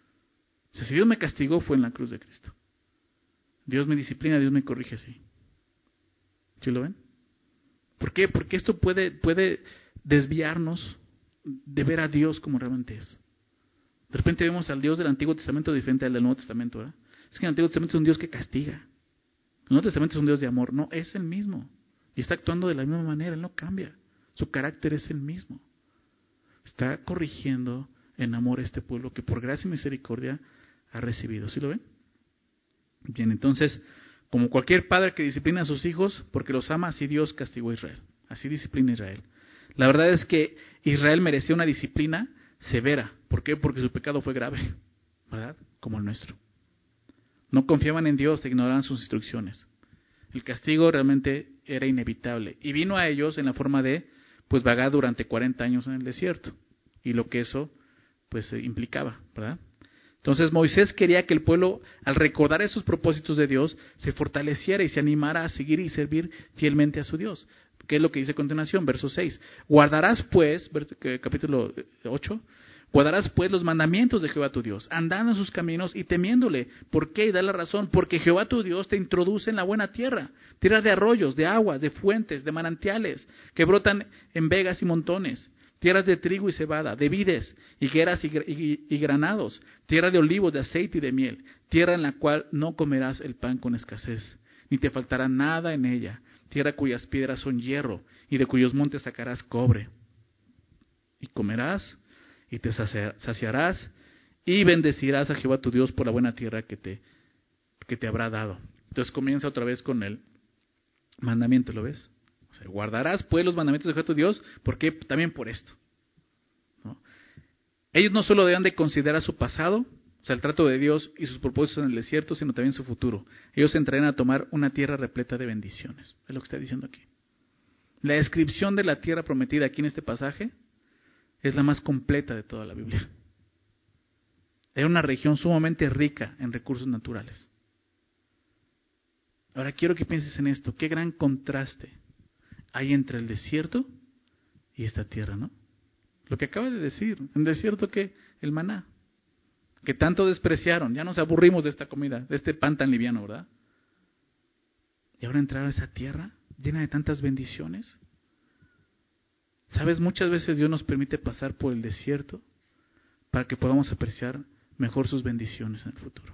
O sea, si Dios me castigó fue en la cruz de Cristo. Dios me disciplina, Dios me corrige así. ¿Sí lo ven? ¿Por qué? Porque esto puede desviarnos de ver a Dios como realmente es. De repente vemos al Dios del Antiguo Testamento diferente al del Nuevo Testamento, ¿verdad? Es que el Antiguo Testamento es un Dios que castiga. El Nuevo Testamento es un Dios de amor. No, es el mismo. Y está actuando de la misma manera, Él no cambia. Su carácter es el mismo. Está corrigiendo en amor a este pueblo que por gracia y misericordia ha recibido. ¿Sí lo ven? Bien, entonces, como cualquier padre que disciplina a sus hijos, porque los ama, así Dios castigó a Israel. Así disciplina a Israel. La verdad es que Israel merecía una disciplina severa. ¿Por qué? Porque su pecado fue grave, ¿verdad? Como el nuestro. No confiaban en Dios, ignoraban sus instrucciones. El castigo realmente era inevitable. Y vino a ellos en la forma de, pues, vagar durante 40 años en el desierto. Y lo que eso, pues, implicaba, ¿verdad? Entonces Moisés quería que el pueblo, al recordar esos propósitos de Dios, se fortaleciera y se animara a seguir y servir fielmente a su Dios. ¿Qué es lo que dice a continuación? Verso 6. Guardarás pues, capítulo 8, guardarás pues los mandamientos de Jehová tu Dios, andando en sus caminos y temiéndole. ¿Por qué? Y da la razón. Porque Jehová tu Dios te introduce en la buena tierra, tierra de arroyos, de aguas, de fuentes, de manantiales, que brotan en vegas y montones. Tierras de trigo y cebada, de vides, higueras y granados, tierra de olivos, de aceite y de miel, tierra en la cual no comerás el pan con escasez, ni te faltará nada en ella, tierra cuyas piedras son hierro, y de cuyos montes sacarás cobre. Y comerás, y te saciarás, y bendecirás a Jehová tu Dios por la buena tierra que te habrá dado. Entonces comienza otra vez con el mandamiento, ¿lo ves? O sea, guardarás pues los mandamientos de Jehová tu Dios, porque también por esto, ¿no? Ellos no solo deben de considerar su pasado, o sea, el trato de Dios y sus propósitos en el desierto, sino también su futuro. Ellos entrarán a tomar una tierra repleta de bendiciones. Es lo que está diciendo aquí. La descripción de la tierra prometida aquí en este pasaje es la más completa de toda la Biblia. Era una región sumamente rica en recursos naturales. Ahora quiero que pienses en esto. Qué gran contraste hay entre el desierto y esta tierra, ¿no? Lo que acaba de decir, en desierto que el maná, que tanto despreciaron, ya nos aburrimos de esta comida, de este pan tan liviano, ¿verdad? Y ahora entrar a esa tierra llena de tantas bendiciones. ¿Sabes? Muchas veces Dios nos permite pasar por el desierto para que podamos apreciar mejor sus bendiciones en el futuro.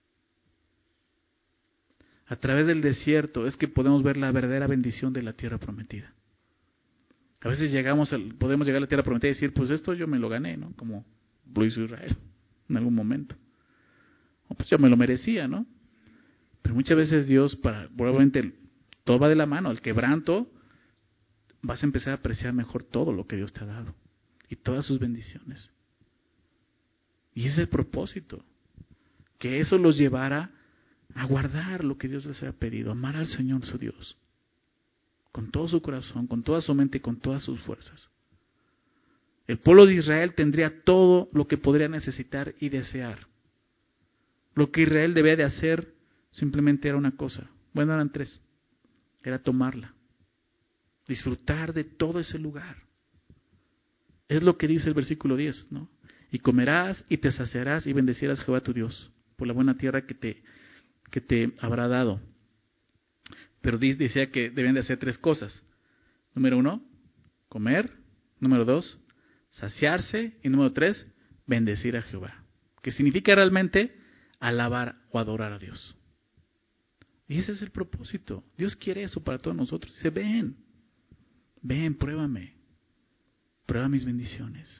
A través del desierto es que podemos ver la verdadera bendición de la tierra prometida. A veces podemos llegar a la tierra prometida y decir, pues esto yo me lo gané, ¿no? Como lo hizo Israel en algún momento. O pues yo me lo merecía, ¿no? Pero muchas veces Dios, probablemente todo va de la mano, el quebranto, vas a empezar a apreciar mejor todo lo que Dios te ha dado y todas sus bendiciones. Y ese es el propósito, que eso los llevara a guardar lo que Dios les ha pedido, amar al Señor su Dios, con todo su corazón, con toda su mente y con todas sus fuerzas. El pueblo de Israel tendría todo lo que podría necesitar y desear. Lo que Israel debía de hacer simplemente era una cosa, bueno, eran tres, era tomarla, disfrutar de todo ese lugar. Es lo que dice el versículo 10, ¿no? Y comerás y te saciarás y bendecirás a Jehová tu Dios por la buena tierra que te habrá dado. Pero decía que deben de hacer tres cosas. Número 1, comer. Número 2, saciarse. Y número 3, bendecir a Jehová. Que significa realmente alabar o adorar a Dios. Y ese es el propósito. Dios quiere eso para todos nosotros. Dice, ven, pruébame. Prueba mis bendiciones.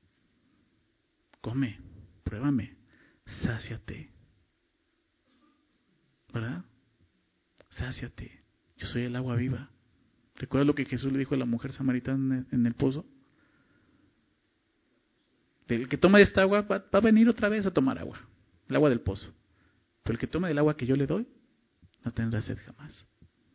Come, pruébame. Sáciate. ¿Verdad? Sáciate. Yo soy el agua viva. ¿Recuerdas lo que Jesús le dijo a la mujer samaritana en el pozo? El que tome de esta agua va a venir otra vez a tomar agua. El agua del pozo. Pero el que tome del agua que yo le doy, no tendrá sed jamás.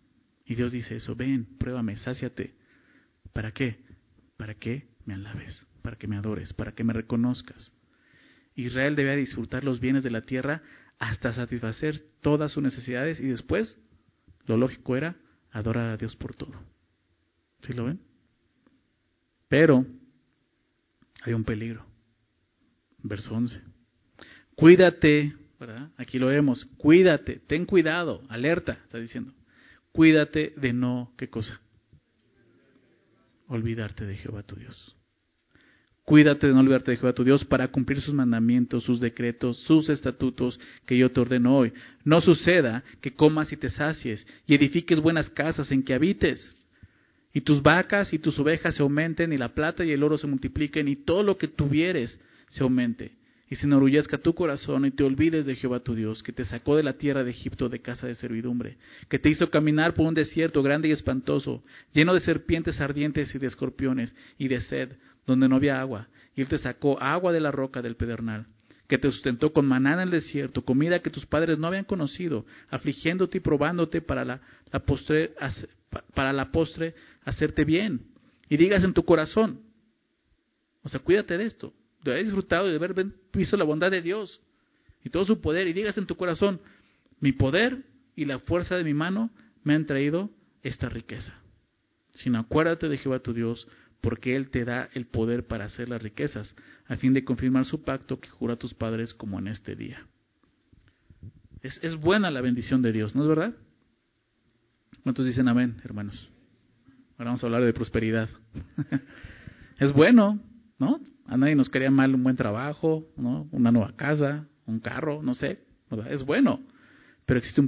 Y Dios dice eso, ven, pruébame, sáciate. ¿Para qué? Para que me alabes, para que me adores, para que me reconozcas. Israel debía disfrutar los bienes de la tierra hasta satisfacer todas sus necesidades y después, lo lógico era adorar a Dios por todo. ¿Sí lo ven? Pero hay un peligro. Verso 11. Cuídate, ¿verdad? Aquí lo vemos. Cuídate, ten cuidado, alerta, está diciendo. Cuídate de no, ¿qué cosa? Olvidarte de Jehová tu Dios. Cuídate de no olvidarte de Jehová tu Dios para cumplir sus mandamientos, sus decretos, sus estatutos que yo te ordeno hoy. No suceda que comas y te sacies y edifiques buenas casas en que habites. Y tus vacas y tus ovejas se aumenten y la plata y el oro se multipliquen y todo lo que tuvieres se aumente. Y se enorgullezca tu corazón y te olvides de Jehová tu Dios, que te sacó de la tierra de Egipto de casa de servidumbre, que te hizo caminar por un desierto grande y espantoso, lleno de serpientes ardientes y de escorpiones y de sed, donde no había agua. Y Él te sacó agua de la roca del pedernal, que te sustentó con maná en el desierto, comida que tus padres no habían conocido, afligiéndote y probándote para la postre hacerte bien. Y digas en tu corazón, o sea, cuídate de esto, de haber disfrutado y de haber visto la bondad de Dios y todo su poder, y digas en tu corazón, mi poder y la fuerza de mi mano me han traído esta riqueza. Sino acuérdate de Jehová tu Dios, porque Él te da el poder para hacer las riquezas, a fin de confirmar su pacto que juró a tus padres como en este día. Es buena la bendición de Dios, ¿no es verdad? ¿Cuántos dicen amén, hermanos? Ahora vamos a hablar de prosperidad. Es bueno, ¿no? A nadie nos quería mal un buen trabajo, ¿no? Una nueva casa, un carro, no sé, ¿verdad? Es bueno, pero existe un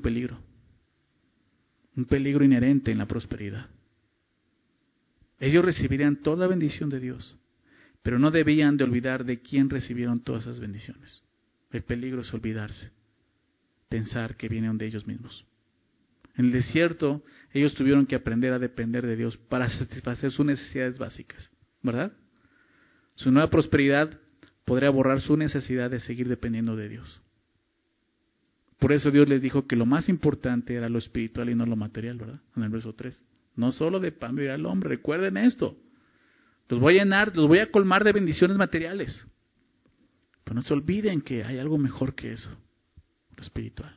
peligro inherente en la prosperidad. Ellos recibirían toda bendición de Dios, pero no debían de olvidar de quién recibieron todas esas bendiciones. El peligro es olvidarse, pensar que vienen de ellos mismos. En el desierto, ellos tuvieron que aprender a depender de Dios para satisfacer sus necesidades básicas, ¿verdad? Su nueva prosperidad podría borrar su necesidad de seguir dependiendo de Dios. Por eso Dios les dijo que lo más importante era lo espiritual y no lo material, ¿verdad? En el verso 3. No solo de pan vivirá el hombre, recuerden esto. Los voy a llenar, los voy a colmar de bendiciones materiales. Pero no se olviden que hay algo mejor que eso, lo espiritual.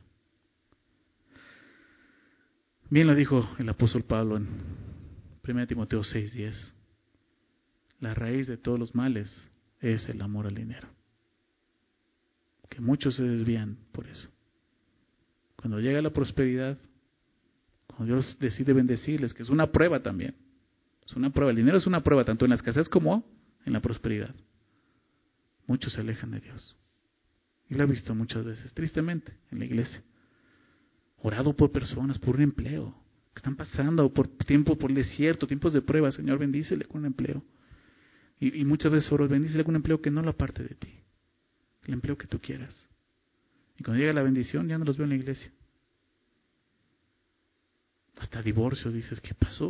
Bien lo dijo el apóstol Pablo en 1 Timoteo 6:10. La raíz de todos los males es el amor al dinero. Que muchos se desvían por eso. Cuando llega la prosperidad, cuando Dios decide bendecirles, que es una prueba también. Es una prueba. El dinero es una prueba, tanto en la escasez como en la prosperidad. Muchos se alejan de Dios. Y lo he visto muchas veces, tristemente, en la iglesia. Orado por personas, por un empleo, que están pasando por el desierto, tiempos de prueba. Señor, bendícele con un empleo. Y muchas veces oro, bendícele con un empleo que no lo aparte de ti. El empleo que tú quieras. Y cuando llega la bendición, ya no los veo en la iglesia. Hasta divorcios, dices, ¿qué pasó?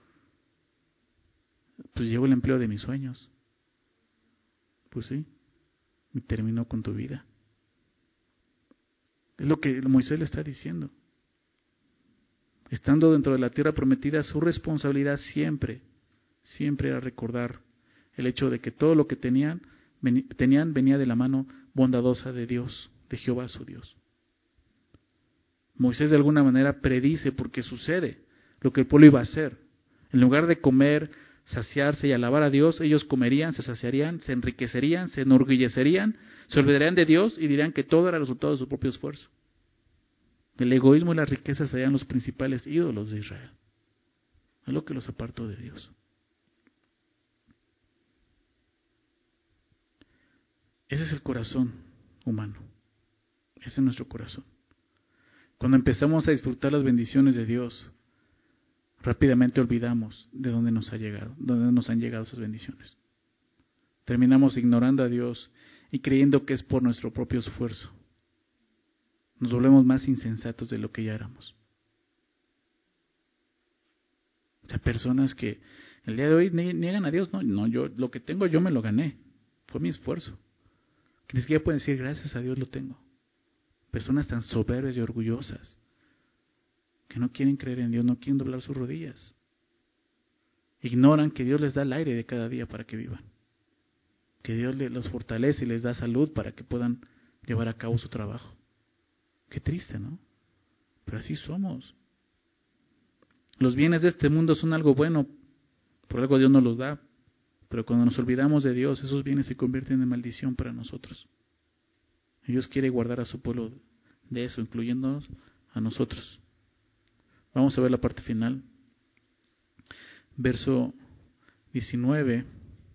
Pues llegó el empleo de mis sueños. Pues sí, y terminó con tu vida. Es lo que Moisés le está diciendo. Estando dentro de la tierra prometida, su responsabilidad siempre era recordar el hecho de que todo lo que tenían venía de la mano bondadosa de Dios, de Jehová su Dios. Moisés de alguna manera predice, porque sucede, lo que el pueblo iba a hacer. En lugar de comer, saciarse y alabar a Dios, ellos comerían, se saciarían, se enriquecerían, se enorgullecerían, se olvidarían de Dios y dirían que todo era resultado de su propio esfuerzo. El egoísmo y las riquezas serían los principales ídolos de Israel. Es lo que los apartó de Dios. Ese es el corazón humano. Ese es nuestro corazón. Cuando empezamos a disfrutar las bendiciones de Dios, rápidamente olvidamos de dónde nos han llegado esas bendiciones. Terminamos ignorando a Dios y creyendo que es por nuestro propio esfuerzo. Nos volvemos más insensatos de lo que ya éramos. O sea, personas que el día de hoy niegan a Dios. No, yo lo que tengo yo me lo gané. Fue mi esfuerzo. Que ni siquiera pueden decir gracias a Dios lo tengo. Personas tan soberbias y orgullosas que no quieren creer en Dios, no quieren doblar sus rodillas. Ignoran que Dios les da el aire de cada día para que vivan. Que Dios los fortalece y les da salud para que puedan llevar a cabo su trabajo. Qué triste, ¿no? Pero así somos. Los bienes de este mundo son algo bueno, por algo Dios nos los da. Pero cuando nos olvidamos de Dios, esos bienes se convierten en maldición para nosotros. Y Dios quiere guardar a su pueblo de eso, incluyéndonos a nosotros. Vamos a ver la parte final. Verso 19.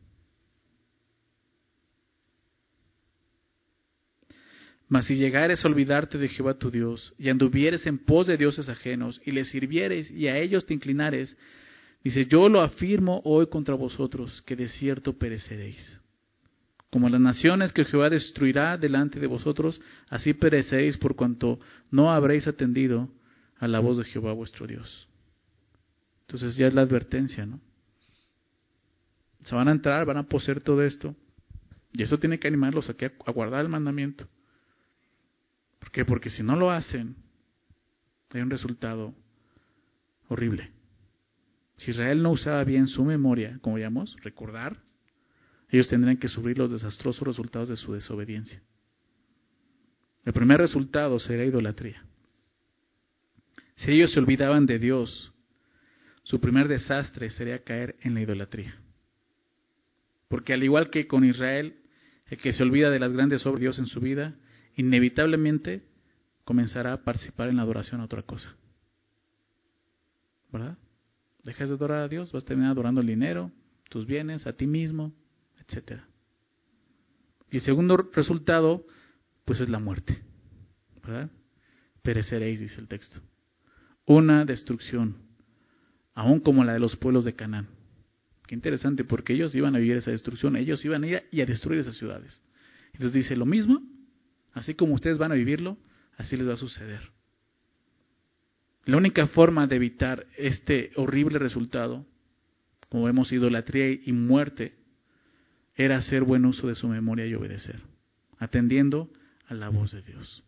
Mas si llegares a olvidarte de Jehová tu Dios, y anduvieres en pos de dioses ajenos, y les sirvieres, y a ellos te inclinares, dice, yo lo afirmo hoy contra vosotros, que de cierto pereceréis. Como las naciones que Jehová destruirá delante de vosotros, así pereceréis por cuanto no habréis atendido a la voz de Jehová vuestro Dios. Entonces ya es la advertencia, ¿no? Se van a entrar, van a poseer todo esto, y eso tiene que animarlos a guardar el mandamiento. ¿Por qué? Porque si no lo hacen, hay un resultado horrible. Si Israel no usaba bien su memoria, como llamamos, recordar, ellos tendrían que sufrir los desastrosos resultados de su desobediencia. El primer resultado sería idolatría. Si ellos se olvidaban de Dios, su primer desastre sería caer en la idolatría. Porque al igual que con Israel, el que se olvida de las grandes obras de Dios en su vida, inevitablemente comenzará a participar en la adoración a otra cosa. ¿Verdad? Dejas de adorar a Dios, vas a terminar adorando el dinero, tus bienes, a ti mismo, etc. Y el segundo resultado, pues es la muerte. ¿Verdad? Pereceréis, dice el texto. Una destrucción, aún como la de los pueblos de Canaán. Qué interesante, porque ellos iban a vivir esa destrucción, ellos iban a ir y a destruir esas ciudades. Entonces dice, lo mismo, así como ustedes van a vivirlo, así les va a suceder. La única forma de evitar este horrible resultado, como vemos, idolatría y muerte, era hacer buen uso de su memoria y obedecer, atendiendo a la voz de Dios.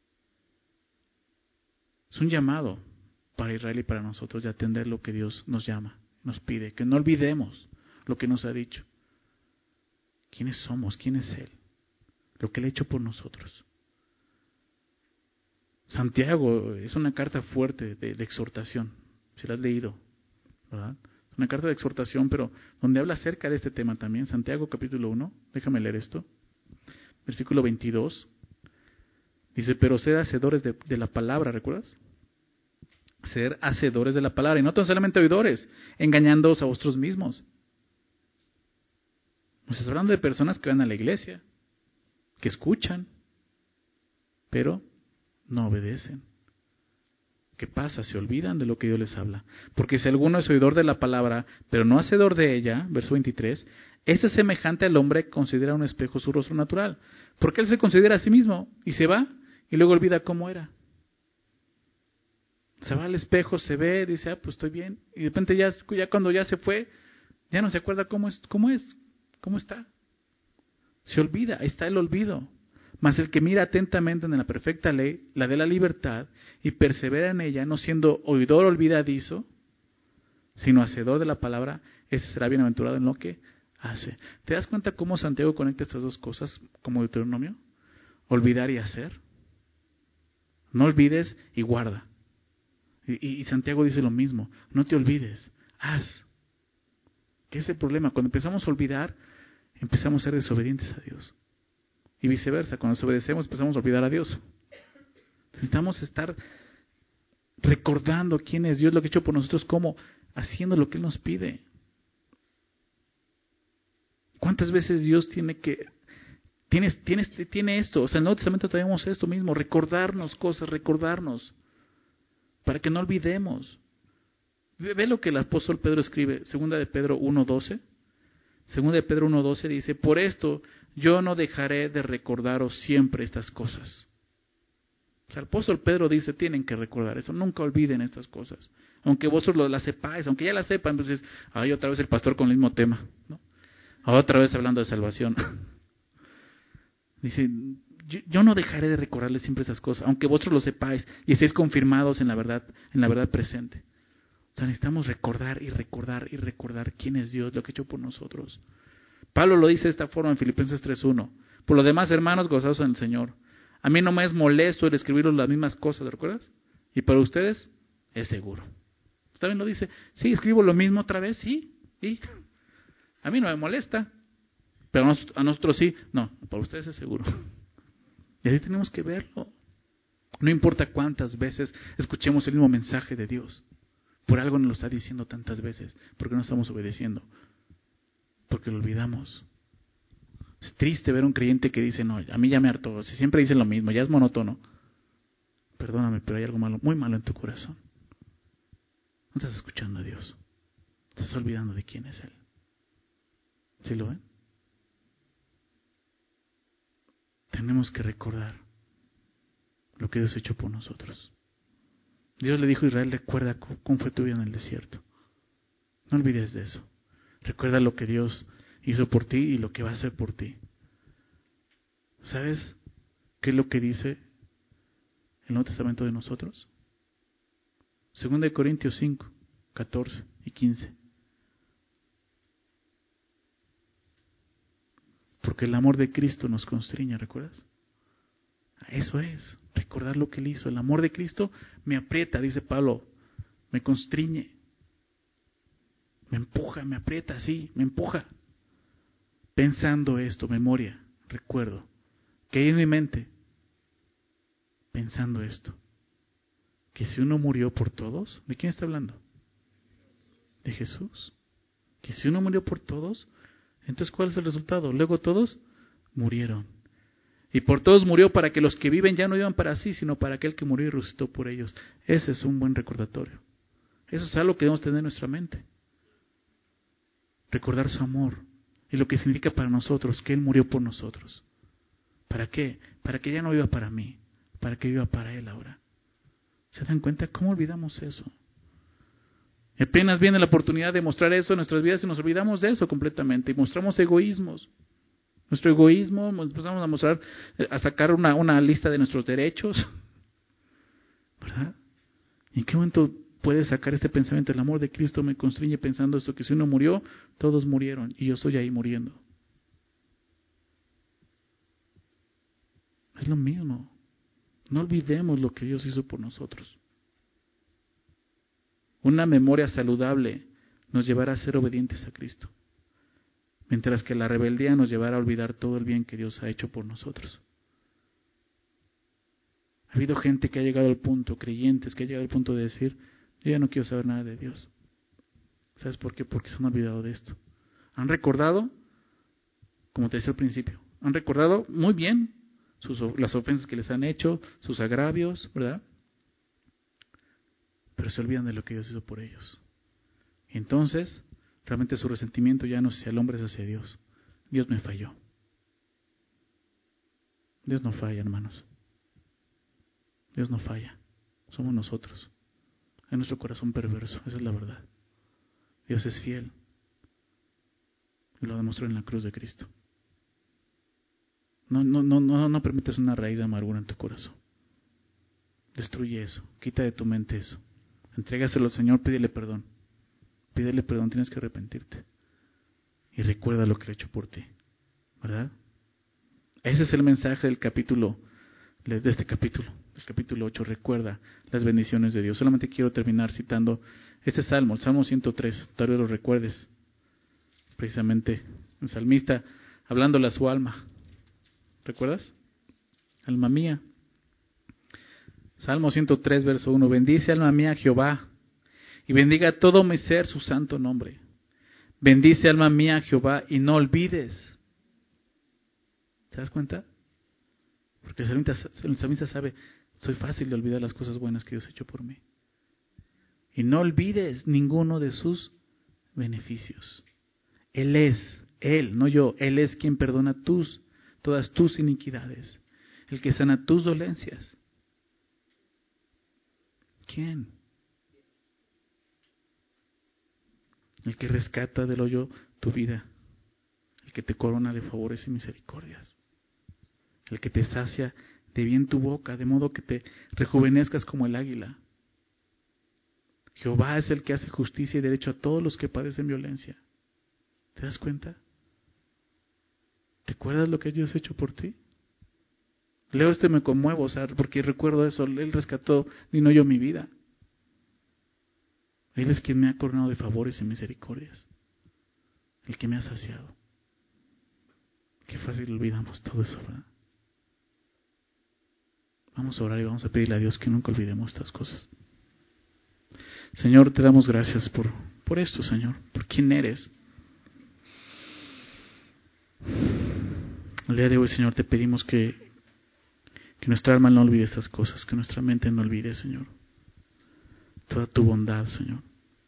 Es un llamado para Israel y para nosotros de atender lo que Dios nos llama, nos pide, que no olvidemos lo que nos ha dicho. ¿Quiénes somos? ¿Quién es Él? Lo que Él ha hecho por nosotros. Santiago es una carta fuerte de exhortación, si la has leído, ¿verdad? Una carta de exhortación, pero donde habla acerca de este tema también. Santiago capítulo 1, déjame leer esto, versículo 22, dice, pero sed hacedores de la palabra, ¿recuerdas? Ser hacedores de la palabra, y no tan solamente oidores, engañándoos a vosotros mismos. Nos está hablando de personas que van a la iglesia, que escuchan, pero no obedecen. ¿Qué pasa? Se olvidan de lo que Dios les habla. Porque si alguno es oidor de la palabra, pero no hacedor de ella, verso 23, este es semejante al hombre que considera un espejo su rostro natural. Porque él se considera a sí mismo y se va y luego olvida cómo era. Se va al espejo, se ve, dice, pues estoy bien. Y de repente ya cuando ya se fue, ya no se acuerda cómo está. Se olvida, ahí está el olvido. Mas el que mira atentamente en la perfecta ley, la de la libertad, y persevera en ella, no siendo oidor olvidadizo, sino hacedor de la palabra, ese será bienaventurado en lo que hace. ¿Te das cuenta cómo Santiago conecta estas dos cosas como Deuteronomio? Olvidar y hacer. No olvides y guarda. Y Santiago dice lo mismo, no te olvides, haz. ¿Qué es el problema? Cuando empezamos a olvidar, empezamos a ser desobedientes a Dios. Y viceversa, cuando desobedecemos empezamos a olvidar a Dios. Necesitamos estar recordando quién es Dios, lo que ha hecho por nosotros, cómo, haciendo lo que Él nos pide. ¿Cuántas veces Dios tiene esto? O sea, en el Nuevo Testamento tenemos esto mismo, recordarnos cosas, para que no olvidemos. Ve lo que el apóstol Pedro escribe, 2 de Pedro 1:12. 2 de Pedro 1:12 dice, por esto yo no dejaré de recordaros siempre estas cosas. O sea, el apóstol Pedro dice, tienen que recordar eso, nunca olviden estas cosas. Aunque vosotros las sepáis, aunque ya las sepan, entonces, otra vez el pastor con el mismo tema, ¿no? Otra vez hablando de salvación. Dice, yo no dejaré de recordarles siempre esas cosas, aunque vosotros lo sepáis y estéis confirmados en la verdad presente. O sea, necesitamos recordar y recordar y recordar quién es Dios, lo que ha hecho por nosotros. Pablo lo dice de esta forma en Filipenses 3:1. Por lo demás, hermanos, gozaos en el Señor. A mí no me es molesto el escribiros las mismas cosas, ¿te recuerdas? Y para ustedes es seguro. ¿Está bien? Lo dice. Sí, escribo lo mismo otra vez, sí. Y a mí no me molesta. Pero a nosotros sí. No, para ustedes es seguro. Y así tenemos que verlo. No importa cuántas veces escuchemos el mismo mensaje de Dios. Por algo nos lo está diciendo tantas veces. Porque no estamos obedeciendo. Porque lo olvidamos. Es triste ver a un creyente que dice, no, a mí ya me hartó. Si siempre dice lo mismo, ya es monótono. Perdóname, pero hay algo malo, muy malo en tu corazón. No estás escuchando a Dios. Estás olvidando de quién es Él. ¿Sí lo ven? Tenemos que recordar lo que Dios ha hecho por nosotros. Dios le dijo a Israel, recuerda cómo fue tu vida en el desierto. No olvides de eso. Recuerda lo que Dios hizo por ti y lo que va a hacer por ti. ¿Sabes qué es lo que dice el Nuevo Testamento de nosotros? 2 Corintios 5, 14 y 15. Porque el amor de Cristo nos constriñe, ¿recuerdas? Eso es, recordar lo que Él hizo. El amor de Cristo me aprieta, dice Pablo, me constriñe, me empuja, me aprieta, sí, me empuja. Pensando esto, memoria, recuerdo, que hay en mi mente, pensando esto, que si uno murió por todos, ¿de quién está hablando? De Jesús. Que si uno murió por todos, entonces ¿cuál es el resultado? Luego todos murieron. Y por todos murió para que los que viven ya no vivan para sí, sino para aquel que murió y resucitó por ellos. Ese es un buen recordatorio. Eso es algo que debemos tener en nuestra mente. Recordar su amor y lo que significa para nosotros, que Él murió por nosotros. ¿Para qué? Para que ya no viva para mí, para que viva para Él ahora. ¿Se dan cuenta cómo olvidamos eso? Y apenas viene la oportunidad de mostrar eso en nuestras vidas y nos olvidamos de eso completamente y mostramos egoísmos. Nuestro egoísmo, empezamos a mostrar, a sacar una lista de nuestros derechos, ¿verdad? ¿Y en qué momento puedes sacar este pensamiento? El amor de Cristo me constriñe pensando esto, que si uno murió, todos murieron y yo estoy ahí muriendo. Es lo mismo. No olvidemos lo que Dios hizo por nosotros. Una memoria saludable nos llevará a ser obedientes a Cristo, mientras que la rebeldía nos llevará a olvidar todo el bien que Dios ha hecho por nosotros. Ha habido gente que ha llegado al punto, creyentes que ha llegado al punto de decir, yo ya no quiero saber nada de Dios. ¿Sabes por qué? Porque se han olvidado de esto. Han recordado, como te decía al principio, han recordado muy bien las ofensas que les han hecho, sus agravios, ¿verdad? Pero se olvidan de lo que Dios hizo por ellos. Entonces, realmente su resentimiento ya no es hacia el hombre, es hacia Dios. Dios me falló. Dios no falla, hermanos. Dios no falla. Somos nosotros. Es nuestro corazón perverso, esa es la verdad. Dios es fiel. Y lo demostró en la cruz de Cristo. No permitas una raíz de amargura en tu corazón. Destruye eso. Quita de tu mente eso. Entrégaselo al Señor, pídele perdón. Pídele perdón, tienes que arrepentirte. Y recuerda lo que ha hecho por ti. ¿Verdad? Ese es el mensaje del capítulo, del capítulo 8. Recuerda las bendiciones de Dios. Solamente quiero terminar citando este salmo, el Salmo 103. Tal vez lo recuerdes. Precisamente el salmista hablándole a su alma. ¿Recuerdas? Alma mía. Salmo 103, verso 1. Bendice, alma mía, a Jehová, y bendiga todo mi ser su santo nombre. Bendice, alma mía, a Jehová, y no olvides. ¿Te das cuenta? Porque el salmista sabe, soy fácil de olvidar las cosas buenas que Dios ha hecho por mí. Y no olvides ninguno de sus beneficios. Él, no yo, Él es quien perdona todas tus iniquidades, el que sana tus dolencias. ¿Quién? El que rescata del hoyo tu vida, el que te corona de favores y misericordias. el que te sacia de bien tu boca, de modo que te rejuvenezcas como el águila. Jehová es el que hace justicia y derecho a todos los que padecen violencia. ¿Te das cuenta? ¿Recuerdas lo que Dios ha hecho por ti? Leo esto y me conmuevo, o sea, porque recuerdo eso. Él rescató de un hoyo mi vida. Él es quien me ha coronado de favores y misericordias. El que me ha saciado. Qué fácil olvidamos todo eso, ¿verdad? Vamos a orar y vamos a pedirle a Dios que nunca olvidemos estas cosas. Señor, te damos gracias por esto, Señor, por quién eres. El día de hoy, Señor, te pedimos que nuestra alma no olvide estas cosas, que nuestra mente no olvide, Señor, toda tu bondad, Señor,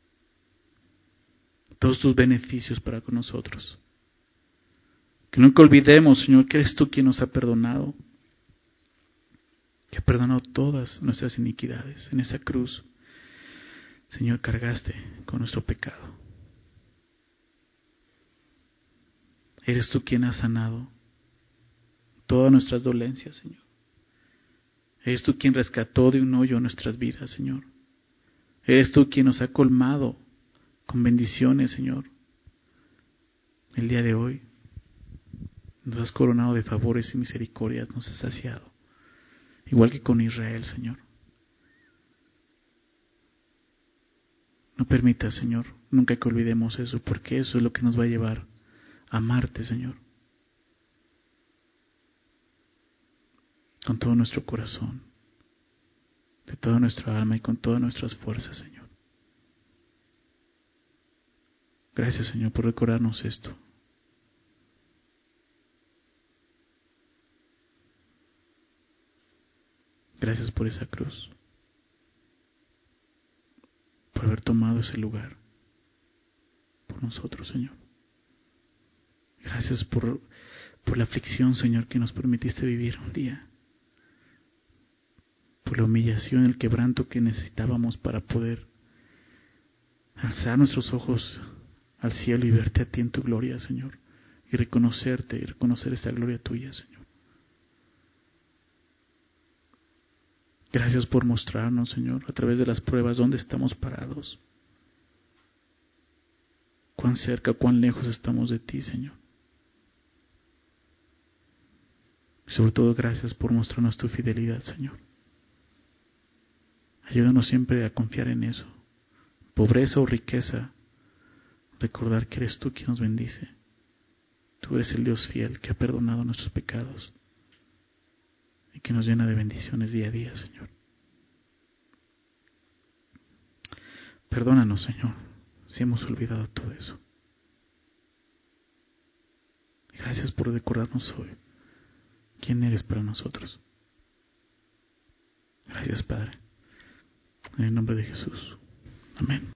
todos tus beneficios para con nosotros. Que nunca olvidemos, Señor, que eres tú quien nos ha perdonado, que ha perdonado todas nuestras iniquidades. En esa cruz, Señor, cargaste con nuestro pecado. Eres tú quien ha sanado todas nuestras dolencias, Señor. Eres tú quien rescató de un hoyo nuestras vidas, Señor. Eres tú quien nos ha colmado con bendiciones, Señor. El día de hoy nos has coronado de favores y misericordias, nos has saciado. Igual que con Israel, Señor. No permitas, Señor, nunca que olvidemos eso, porque eso es lo que nos va a llevar a amarte, Señor. Con todo nuestro corazón, de toda nuestra alma y con todas nuestras fuerzas, Señor. Gracias, Señor, por recordarnos esto. Gracias por esa cruz, por haber tomado ese lugar por nosotros, Señor. Gracias por la aflicción, Señor, que nos permitiste vivir un día. Por la humillación, el quebranto que necesitábamos para poder alzar nuestros ojos al cielo y verte a ti en tu gloria, Señor. Y reconocerte y reconocer esa gloria tuya, Señor. Gracias por mostrarnos, Señor, a través de las pruebas dónde estamos parados. Cuán cerca, cuán lejos estamos de ti, Señor. Y sobre todo, gracias por mostrarnos tu fidelidad, Señor. Ayúdanos siempre a confiar en eso. Pobreza o riqueza, recordar que eres tú quien nos bendice. Tú eres el Dios fiel que ha perdonado nuestros pecados y que nos llena de bendiciones día a día, Señor. Perdónanos, Señor, si hemos olvidado todo eso. Gracias por recordarnos hoy quién eres para nosotros. Gracias, Padre. En el nombre de Jesús. Amén.